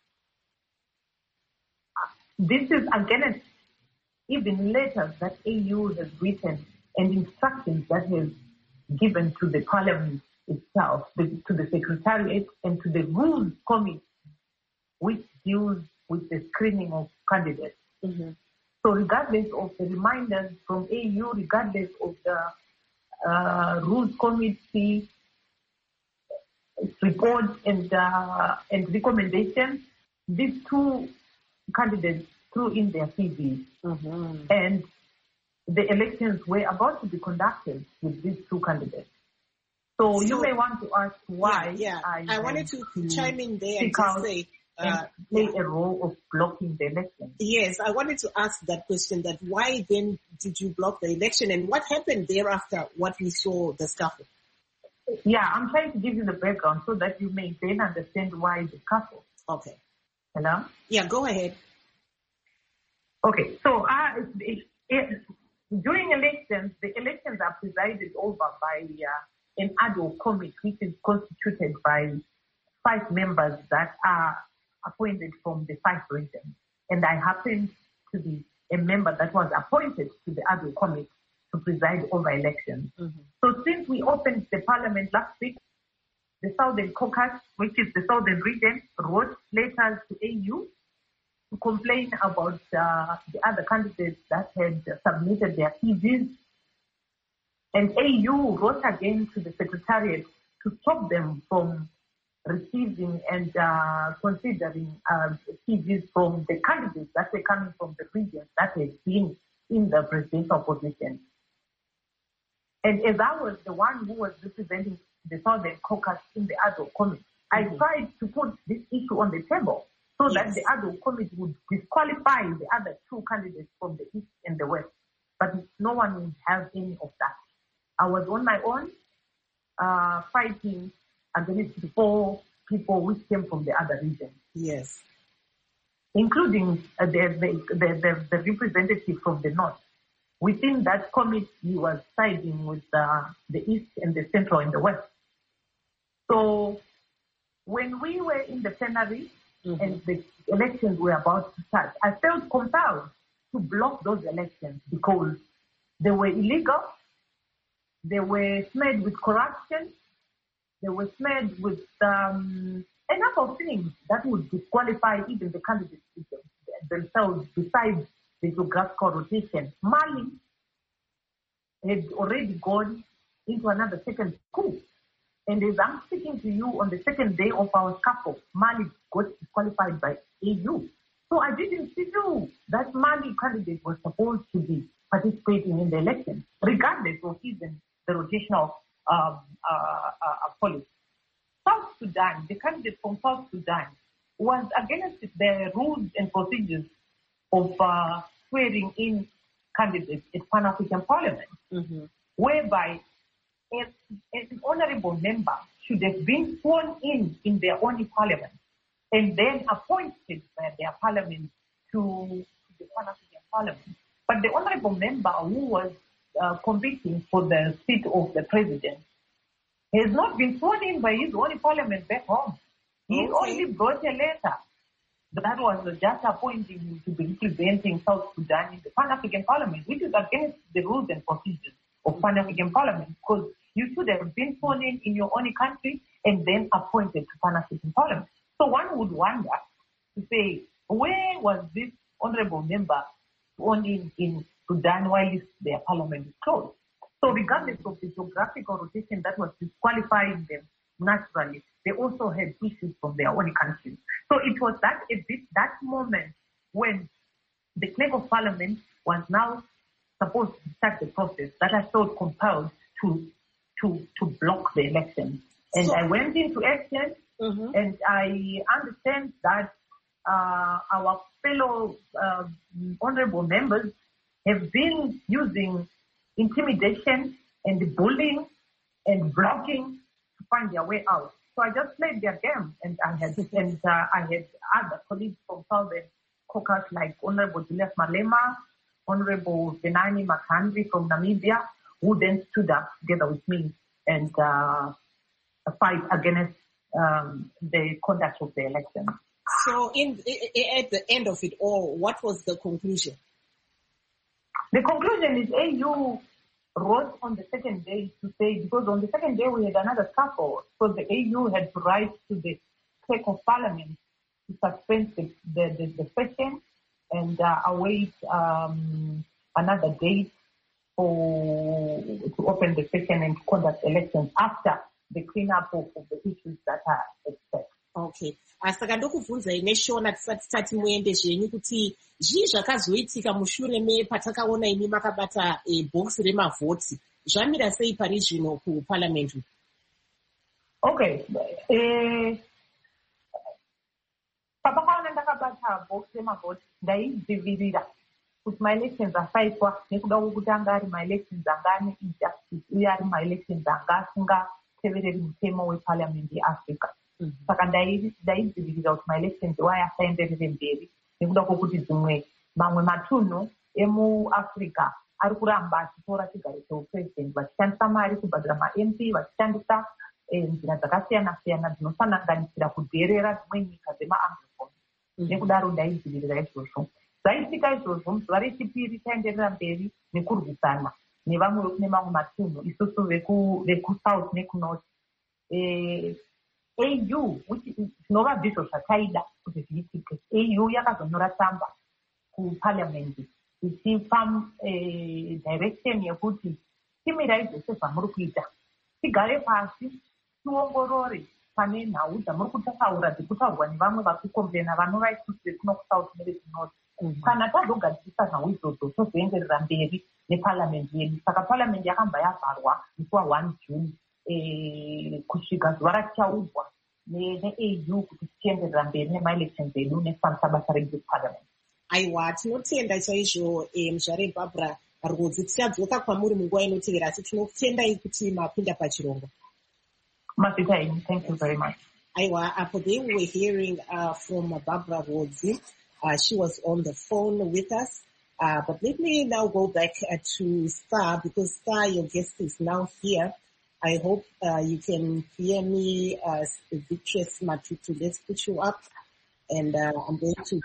I: This is against even letters that AU has written and instructions that has given to the parliament itself, to the secretariat and to the rules committee, which deals with the screening of candidates. Mm-hmm. So regardless of the reminders from AU, regardless of the rules committee report and recommendations, these two candidates threw in their CVs. Mm-hmm. And the elections were about to be conducted with these two candidates. So you may want to ask why.
A: Yeah. I wanted to chime in there and
I: just
A: say,
I: play a role of blocking the election.
A: Yes, I wanted to ask that question, that why then did you block the election and what happened thereafter, what we saw, the scuffle?
I: Yeah, I'm trying to give you the background so that you may then understand why the scuffle.
A: Okay.
I: Hello?
A: Yeah, go ahead.
I: Okay, so during elections, the elections are presided over by an ad hoc committee, which is constituted by 5 members that are appointed from the 5 regions. And I happened to be a member that was appointed to the ad hoc committee to preside over elections. Mm-hmm. So since we opened the parliament last week, the Southern Caucus, which is the Southern region, wrote letters to AU to complain about the other candidates that had submitted their CVs. And AU wrote again to the Secretariat to stop them from receiving and considering CVs from the candidates that were coming from the regions that had been in the presidential position. And as I was the one who was representing the Southern Caucus in the ad hoc committee, I tried to put this issue on the table so that the ad hoc committee would disqualify the other 2 candidates from the East and the West. But no one would have any of that. I was on my own fighting against 4 people which came from the other regions.
A: Yes.
I: Including the representative from the North. Within that committee, he was siding with the East and the Central and the West. So when we were in the plenary and the elections were about to start, I felt compelled to block those elections because they were illegal, they were smeared with corruption, they were smeared with a number of things that would disqualify even the candidates themselves besides the geographical rotation. Mali had already gone into another second coup. And as I'm speaking to you on the second day of our scuffle, Mali got disqualified by AU. So I didn't feel that Mali candidate was supposed to be participating in the election, regardless of even the rotational policy. South Sudan, the candidate from South Sudan, was against the rules and procedures of swearing in candidates at Pan-African Parliament, whereby an honorable member should have been sworn in their own parliament and then appointed by their parliament to the Pan-African Parliament. But the honorable member who was competing for the seat of the president has not been sworn in by his own parliament back home. He only brought a letter that was just appointing him to be representing South Sudan in the Pan-African Parliament, which is against the rules and procedures of Pan-African Parliament, because you should have been sworn in your own country and then appointed to Pan-African Parliament. So one would wonder to say, where was this honorable member sworn in Sudan while their parliament is closed? So regardless of the geographical rotation that was disqualifying them naturally, they also had issues from their own countries. So it was that moment when the clerk of parliament was now supposed to start the process that I felt compelled to block the election. And I went into action, and I understand that our fellow honorable members have been using intimidation and bullying and blocking to find their way out. So I just played their game, and I had other colleagues from Southern Caucasus like Honorable Julius Malema, Honorable Benani Makandri from Namibia, who then stood up together with me and fight against the conduct of the election.
A: So at the end of it all, what was the conclusion?
I: The conclusion is AU wrote on the second day to say, because on the second day we had another scuffle, so the AU had to write to the clerk of parliament to suspend the session and await another date to open the session and conduct elections after the cleanup of the issues that are at stake.
A: Okay. Saka ndokubvunzai neshona tisati muende zvenyu kuti zvii zvakazoitika mushure mepatakaona imi makabata bhokisi remavhoti zvamira sei pari zvino kuparliament?
I: Okay. Papakaona ndakabata bhokisi remavhoti ndaidzivirira kuti maelections asaitwa nekuda kwekuti anga ari maelections anga ane injustice uye ari maelections anga asingatevereri mutemo weparliament yeAfrica. Saka ndaidzivirira kuti maelections iwayo asaenderere mberi nekuda kwokuti mamwe matunhu emuAfrica ari kuramba achitora chigaro cheupresident vachishandisa mari kubhadhira maMP, vachishandisa nzira dzakasiyana-siyana dzinosanganisira kudherera dzimwe nyika dzemaanglophone. Nekudaro ndaidzivirira izvozvo. Zvaitika izvozvo muzuva rechipiri taenderera mberi nekurwisana nevamwe vekune mamwe matunhu isusu vekusouth nekunorth. AU zvinova ndizvo zvakaida kuti zviitike. AU yakazonyora tsamba kuparliament ichipa direction yekuti timirai zvese zvamuri kuita, tigare pasi tiongorore pane nhau dzamuri kutaura dzekutaurwa nevamwe vakukomplena vanova isusu vekuno kusouth nevekunoti. Kana tazogadzirisa nhau idzodzo tozoenderera mberi neparliament yedu. Saka parliament yakamba yavharwa musi wa1 June kusvika zuva ratichaudzwa neAU kuti tichienderera mberi nemaelections edu nekufambisa basa redu parliament.
A: Aiwa, tinotenda chaizvo muzvare Barbara Rhodzi. Tichadzoka kwamuri munguva inotevera, asi tinotendai kuti mapinda pachirongwa.
I: Mazita enyu, thank you very much.
A: Aiwa, apo they were hearing from Barbara Rhodzi. She was on the phone with us. But let me now go back to Star, because Star, your guest, is now here. I hope you can hear me, Victress Matutu. Let's put you up, and I'm going to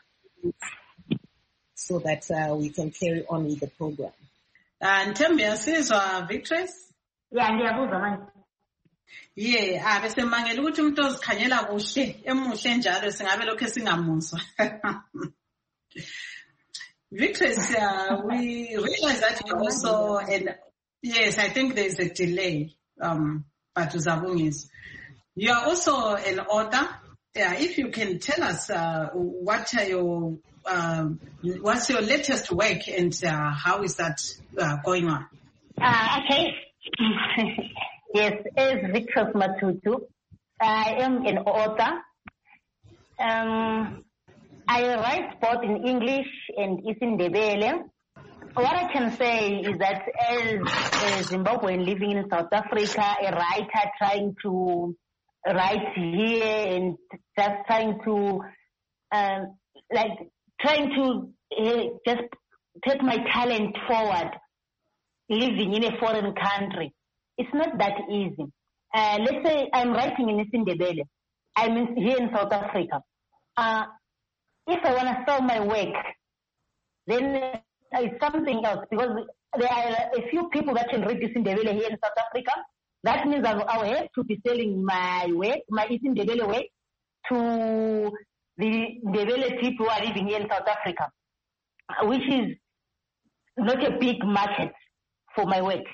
A: so that we can carry on with the program.
B: Ntembiyasizwa Victress?
G: Yeah, ngiyakuzwa manje.
B: Yeah, besemangela ukuthi umuntu ozikhanyela kuhle emuhle njalo singabe lokho singamuzwa. Victress, we realize that you also, and yes, I think there's a delay. But you are also an author. If you can tell us what's your latest work and how is that going on?
G: Okay. Yes, as Victress Matutu, I am an author. I write both in English and isiNdebele. What I can say is that as a Zimbabwean living in South Africa, a writer trying to write here and just trying to just take my talent forward.
J: living in a foreign country. It's not that easy. Let's say I'm writing in Isindebele. I'm here in South Africa. If I want to sell my work, then it's something else, because there are a few people that can read Isindebele here in South Africa. That means I'll have to be selling my work, my Isindebele work, to the Ndebele people who are living here in South Africa, which is not a big market for my work.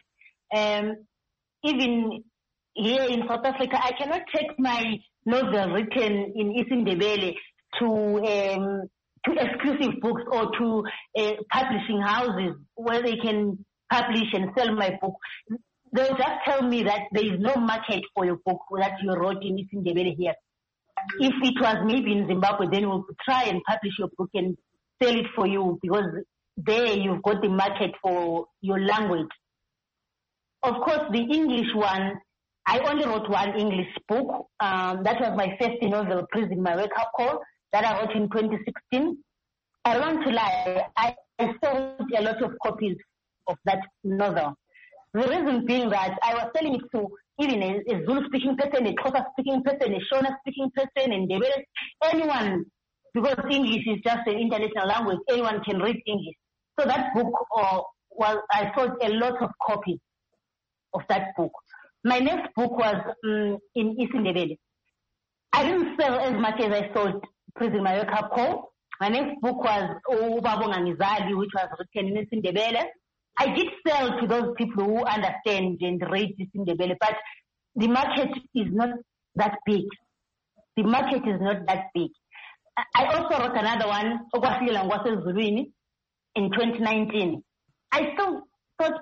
J: Even here in South Africa, I cannot take my novel written in Isindebele to exclusive books or to publishing houses where they can publish and sell my book. They'll just tell me that there is no market for your book that you wrote in Isindebele here. If it was maybe in Zimbabwe, then we'll try and publish your book and sell it for you, because there you've got the market for your language. Of course, the English one, I only wrote one English book. That was my first novel, Prison My Wake Up Call, that I wrote in 2016. I don't want to lie, I sold a lot of copies of that novel. The reason being that I was selling it to even a Zulu-speaking person, a Xhosa-speaking person, a Shona-speaking person, and anyone, because English is just an international language, anyone can read English. So that book, I sold a lot of copies of that book. My next book was in Isindebele. I didn't sell as much as I sold Prison My Wake Up Call. My next book was Ubabonga Ngizali, which was written in Isindebele. I did sell to those people who understand and read Isindebele, but the market is not that big. The market is not that big. I also wrote another one, Okwasilela Ngwase Zuluwini, in 2019. I still thought,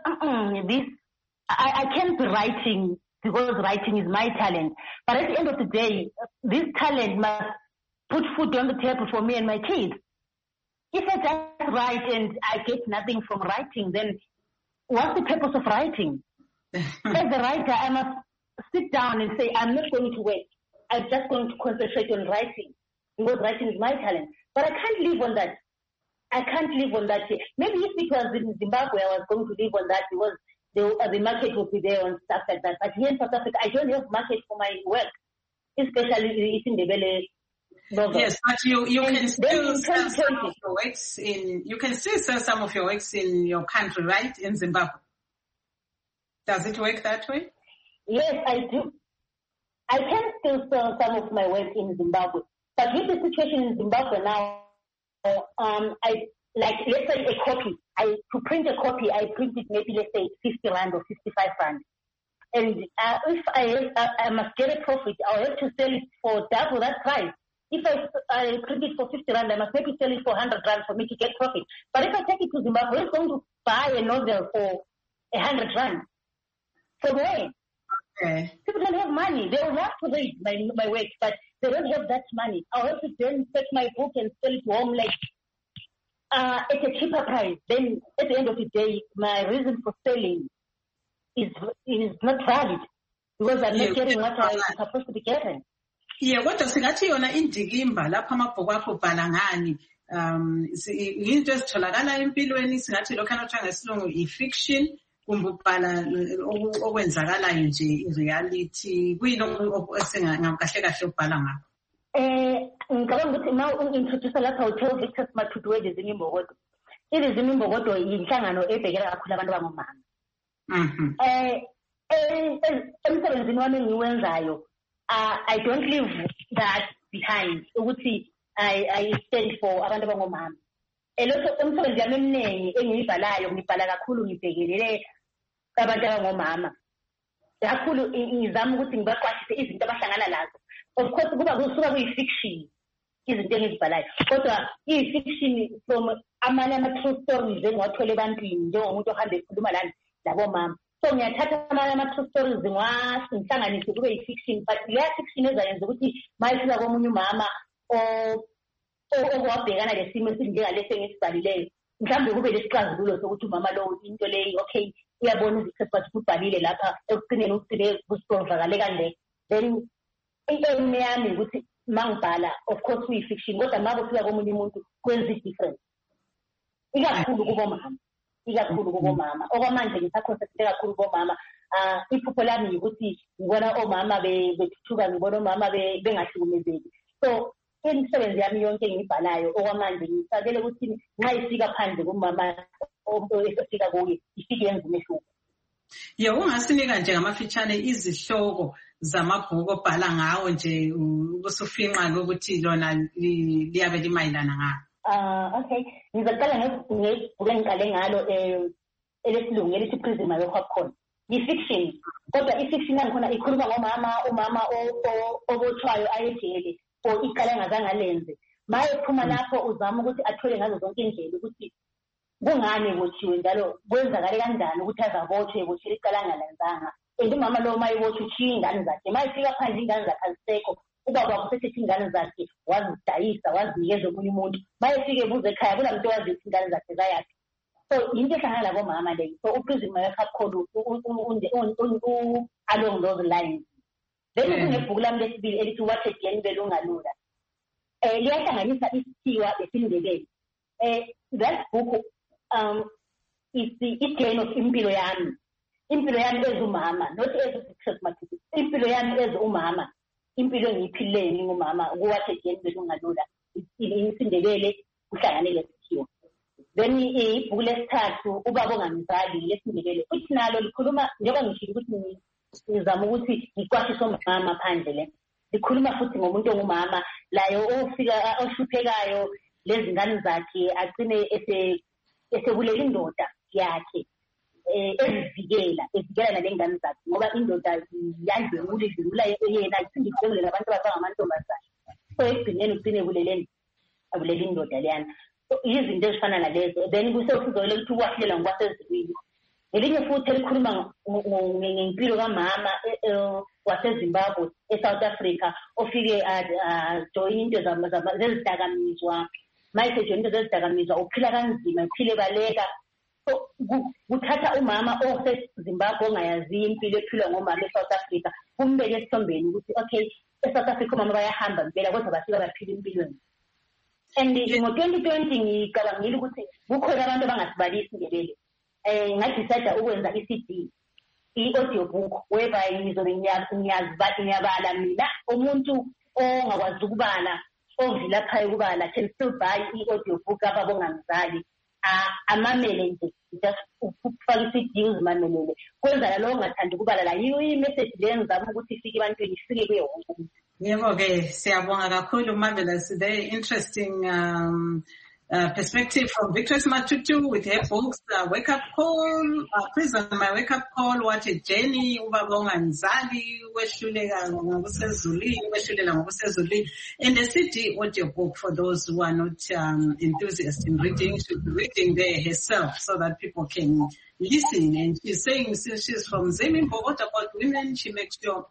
J: I can't be writing because writing is my talent. But at the end of the day, this talent must put food on the table for me and my kids. If I just write and I get nothing from writing, then what's the purpose of writing? As a writer, I must sit down and say, I'm not going to work. I'm just going to concentrate on writing, because writing is my talent. But I can't live on that. I can't live on that. Maybe if it was in Zimbabwe, I was going to live on that, because the market would be there and stuff like that. But here in South Africa, I don't have market for my work, especially in Ndebele.
B: Yes, but you can still sell some of your works sell some of your works in your country, right? In Zimbabwe. Does it work that way?
J: Yes, I do. I can still sell some of my work in Zimbabwe. But with the situation in Zimbabwe now, let's say a copy. To print a copy, I print it maybe, let's say, 50 Rand or 55 Rand. And if I must get a profit, I'll have to sell it for double that price. If I print it for 50 Rand, I must maybe sell it for 100 Rand for me to get profit. But if I take it to Zimbabwe, I'm going to buy a novel for 100 Rand. So where? Okay. People don't have money. They will have to read my work, but they don't have that money. I'll have to then take my book and sell it to home at a cheaper price. Then at the end of the day, my reason for selling is not valid, because I'm not getting what I'm supposed to be getting.
B: Yeah, kodwa singathi yona indikimba lapha amabhuku akho ubhala ngani into ezitholakala empilweni, singathi lokho anothiwa ngesilungu i-fiction, kumbe ubhala okwenzakalayo nje i-reality, kuyilokho kahle kahle ubhala ngakho.
J: Ngicabanga ukuthi ma u-introduce lapha uthe Victor Mathudu weLizwi Imbokodo. iLizwi Imbokodo yinhlangano ebhekela kakhulu abantu abangomama. Emsebenzini wami engiwenzayo, I don't leave that behind. Ukuthi I stand for abantu abangomama. Umsebenzi wami eminingi engiyibhalayo, ngibhala kakhulu ngibhekelele abantu abangomama. Kakhulu ngizama ukuthi ngibaqwashise izinto abahlangana lazo. Of course, kusuka kuyi-fiction izinto engizibhalayo. Kodwa iyi-fiction from amanye ama-true stories engiwathole ebantwini, njengomuntu ohambe ekhuluma labomama. So ngiyathatha amanye ama-true stories ngihlanganise kube yi-fiction, but leya fiction ezayenza ukuthi mayifika komunye umama owabhekana lesimo esinjengalesi engisibhalileyo, mhlawumbe kube lesixazululo sokuthi umama lo into leyo, okay, uyabona ukuthi kubhalile lapha ekugcineni ukuthi kusivakale kanje. Then i-aim yami ukuthi mangibhala, of course kuyi-fiction, kodwa ma kufika komunye umuntu kwenza i-difference, ikakhulu kubomama. ikakhulu kubomama. Okwamanje ngisaconcentrate kakhulu kubomama. Iphupho lami ukuthi ngibona omama bethuthuka, ngibona omama bengahlukumezeki. So imisebenzi yami yonke engiyibhalayo okwamanje ngisakele ukuthi nxa ifika phandle kumama esifika kuye ifike yenza umehluko.
B: Ungasinika nje ngamafitshane izihloko zamabhuku obhala ngawo nje usufinqa ukuthi lona liyabe limayelana ngawo.
J: Okay, ngizaqala ngebhuku engiqale ngalo elesilungu elithi Prism Popcorn. Yi-fiction, kodwa i-fiction yangikhona ikhuluma umama obotshwayo ayejele or iqala engazange alenze. Maye phuma lapho uzama ukuthi athole ngazo zonke indlela ukuthi kungani botshiwe njalo kwenzakale kanjani ukuthi azabotshwe botshiwe iqala angalenzanga. And umama lo mayebotshwe utshiye ingane zakhe. Mayefika phandle ingane zakhe azisekho. Ubaba usethethe ingane zakhe wazidayisa wazinikeza omunye umuntu. Mayefika ebuza ekhaya kula muntu owazi ukuthi ingane zakhe zayaphi. So into ehlangana labomama leyo. So uPrism Popcorn along those lines. Then kunebhuku lami lesibili elithi What Again Belungalula. Liyahlanganisa isithiwa esiNdebele. That book is the journey of impilo yami. Impilo yami ezumama, not as a success matter. Impilo yami ezumama. Impilo engiyiphile ngumama. What Again Belungalula. IsiNdebele kuhlanganele isithiwa. Then ibhuku lesithathu ubaba ongamzali lesindebele futhi nalo likhuluma njengoba ngishilo ukuthi ngizama ukuthi ngiqwashise omama phandle le likhuluma futhi ngomuntu ongumama layo ofika ohluphekayo lezi ngane zakhe agcine esekulela indoda yakhe ezivikela nale ngane zakhe ngoba indoda yadlula yena iphinde iqongle labantu abangamantombazane so ekugcineni ugcine abulela indoda leyana. Izinto ezifana nalezo then kusefuzole ukuthi ukwahlela ngokwasezulwini. Ngelinye futhi elikhuluma ngempilo kamama waseZimbabwe eSouth Africa ofike join into zezidakamizwa. Mayise join into zezidakamizwa uphila kanzima uphile baleka. So kuthatha umama oseZimbabwe ongayazi impilo ephilwa ngomama eSouth Africa kumbeke esithombeni ukuthi okay eSouth Africa umama bayahamba impela kodwa bafika baphila impilweni. And ngo-2020 ngicabangile ukuthi kukhona abantu abangasibalisi Indebele. Ngadecide ukwenza i-CD, i-audio book, whereby ngizobe ngiyabala mina umuntu ongakwazi ukubala, ovilaphayo ukubala, can still buy i-audio book ababongamzali. Amamele nje, just ukufaka i-CD uzimamelele. Kwenza lo ongathanda ukubala la, yiyo i-message le ngizama ukuthi ifike ebantwini, ifike kuye wonke umuntu.
B: Okay, siyabonga kakhulu Marvelous. Very interesting perspective from Victorious Matutu with her books, Wake Up Call, Prism Wake Up Call, What a Journey, Ubabonga Nzali, Weshulela Ngobusezuli, and the CD audio book for those who are not enthusiasts in reading, should be reading there herself so that people can listen. And she's saying since she's from Zemimbo, what about women? She makes sure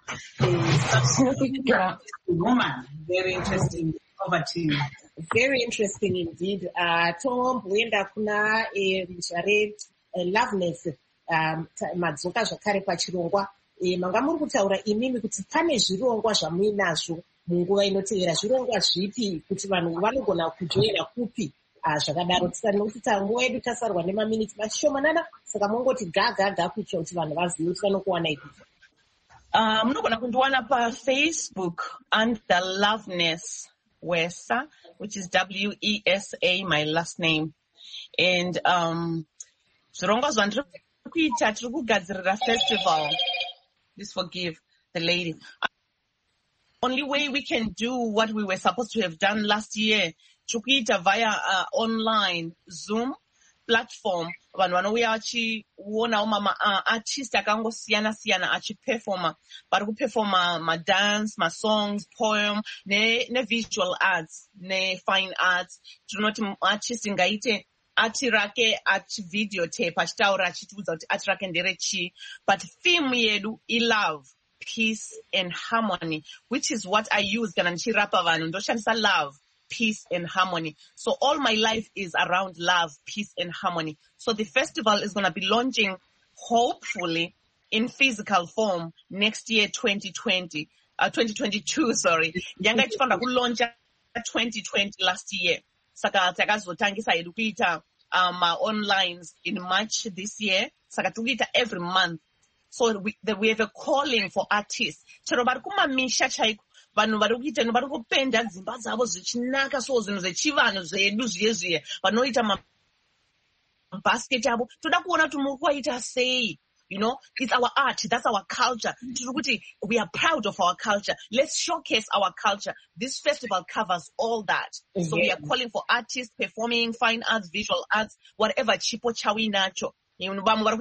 B: woman. Very interesting. Over to you.
A: Very interesting indeed. Tom Buenda kuna mshare Loveness madzoka zvakare pachirongwa mangamuri kutaura imimi kuti pane zvirongwa zvamuinazvo munguva inotevera zvirongwa zvipi kuti vanhu vanogona kujoina kupi zvakadaro tisanokuti tanguva yedu tasarwa nemaminiti mashomanana saka mongoti gaga kuitira kuti vanhu vazive kuti vanokuwana ikuti
H: munogona kundiwana paFacebook under Loveness Wesa, which is WESA, my last name. And zvirongwa zvandiri kuita tiri kugadzirira festival. Please forgive the lady. Only way we can do what we were supposed to have done last year, tiri kuita via online Zoom platform. Vanhu vanouya vachionawo artist akangosiyana achiperforma. Vari kuperforma madance, masongs, poem, ne-visual arts, ne-fine arts. Tinoti artist ngaite ati rake achivideotape achitaura achitiudza kuti ati rake nderechi. But theme yedu ilove, peace and harmony, which is what I use kana ndichirapa vanhu ndoshandisa love, peace and harmony. So all my life is around love, peace and harmony. So the festival is going to be launching hopefully in physical form next year 2022 sorry. Yanga ichifanda kulauncha 2020 last year. Saka takazotangisa yedu kuita on lines in March this year. Sakatuita every month. So we have a calling for artists. Chero vari kumamisha chaiko vanhu vari kuita vari kupenda dzimba dzavo zvichinaka so zvinhu zvechivanhu zvedu zviye vanoita mabhasiketi avo toda kuona kuti muri kuita sei. You know, it's our art, that's our culture. We are proud of our culture. Let's showcase our culture. This festival covers all that. So we are calling for artists, performing, fine arts, visual arts, whatever chipo chawi nacho. But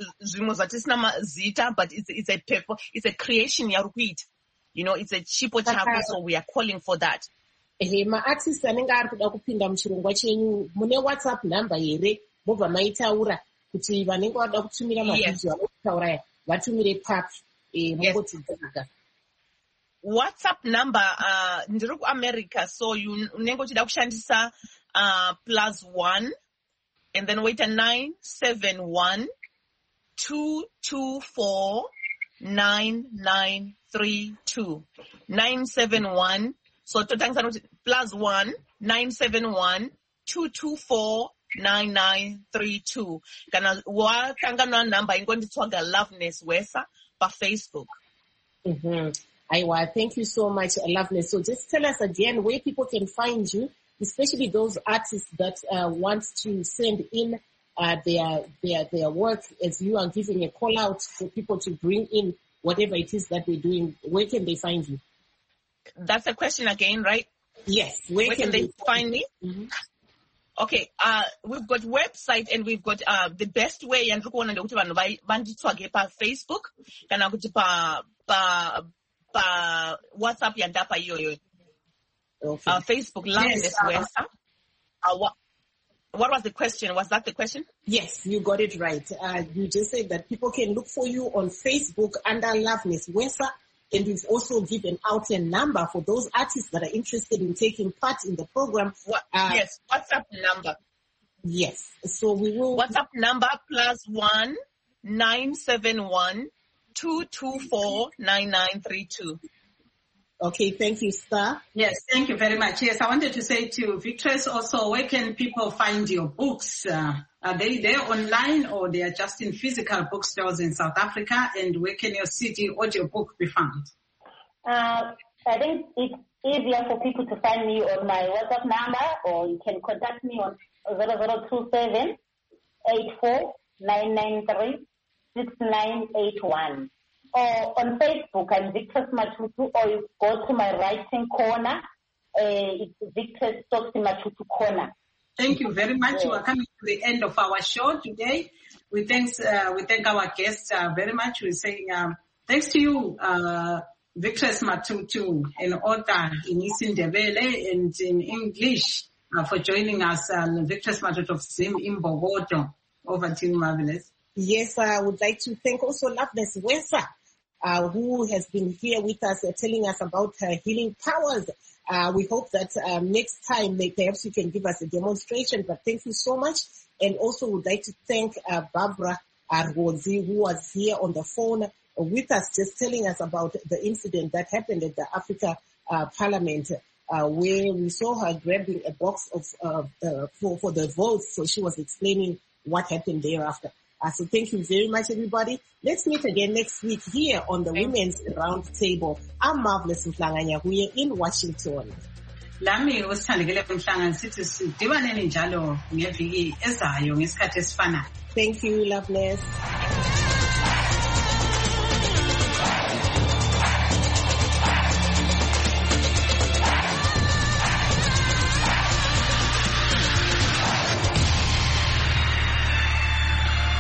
H: it's a creation. You know, it's a chipo chawi, so we are calling for that.
A: Ma artists anenga ari kuda kupinda muchirongwa chenyu mune WhatsApp number here mobva maitaura kuti vanenge vada kutumira mavhidiyo anotaura vatumire papi mungotidzaka.
H: WhatsApp number ndiri kuAmerica, so unenge uchida kushandisa +1 and then wait a 971 224 9932 971. So totanga kuti +1 971 224 9932. Kana wakangana number ingonditsvaga Loveness Wesa pa Facebook.
A: Aiwa, thank you so much, Loveness. So just tell us again where people can find you, especially those artists that want to send in their work, as you are giving a call out for people to bring in whatever it is that they're doing. Where can they find you?
H: That's a question again, right?
A: Yes.
H: Where can they find me? Okay, we've got website and we've got the best way and kuona ndokuti vanhu vanditsvage pa Facebook kana kuti pa WhatsApp yandapa iyoyo. Facebook Loveness Wesa. What was the question? Was that the question?
A: Yes, you got it right. You just said that people can look for you on Facebook under Loveness Wesa. And we've also given out a number for those artists that are interested in taking part in the program.
H: Yes, WhatsApp number.
A: Yes, so we will...
H: WhatsApp number +1 971 224 9932.
A: Okay, thank you, Star.
B: Yes, thank you very much. Yes, I wanted to say to Victress also, where can people find your books? Are they there online or they are just in physical bookstores in South Africa? And where can your CD audio book be found?
J: I think it's easier for people to find me on my WhatsApp number, or you can contact me on 0027 84 993 6981. Or on Facebook, I'm Victress Matutu, or you go to my right-hand corner, it's Victress Stokes Matutu corner.
B: Thank you very much. We are coming to the end of our show today. We thank our guests very much. We're saying thanks to you, Victress Matutu, an author in isiNdebele and in English, for joining us. Victress Matutu of Zim in Bogoto. Over to you, Marvelous.
A: Yes, I would like to thank also Loveness Wesa, who has been here with us, telling us about her healing powers. We hope that next time perhaps you can give us a demonstration, but thank you so much. And also would like to thank Barbara Arwozi, who was here on the phone with us, just telling us about the incident that happened at the Africa Parliament, where we saw her grabbing a box of for the votes. So she was explaining what happened thereafter. So thank you very much, everybody. Let's meet again next week here on the Women's Round Table. I'm Marvelous Mhlanga-Nyahuye in Washington.
B: Lami usithandekile Mhlanga sithi sidibane njalo ngeviki ezayo ngesikhathi esifanayo.
A: Thank you, Loveness.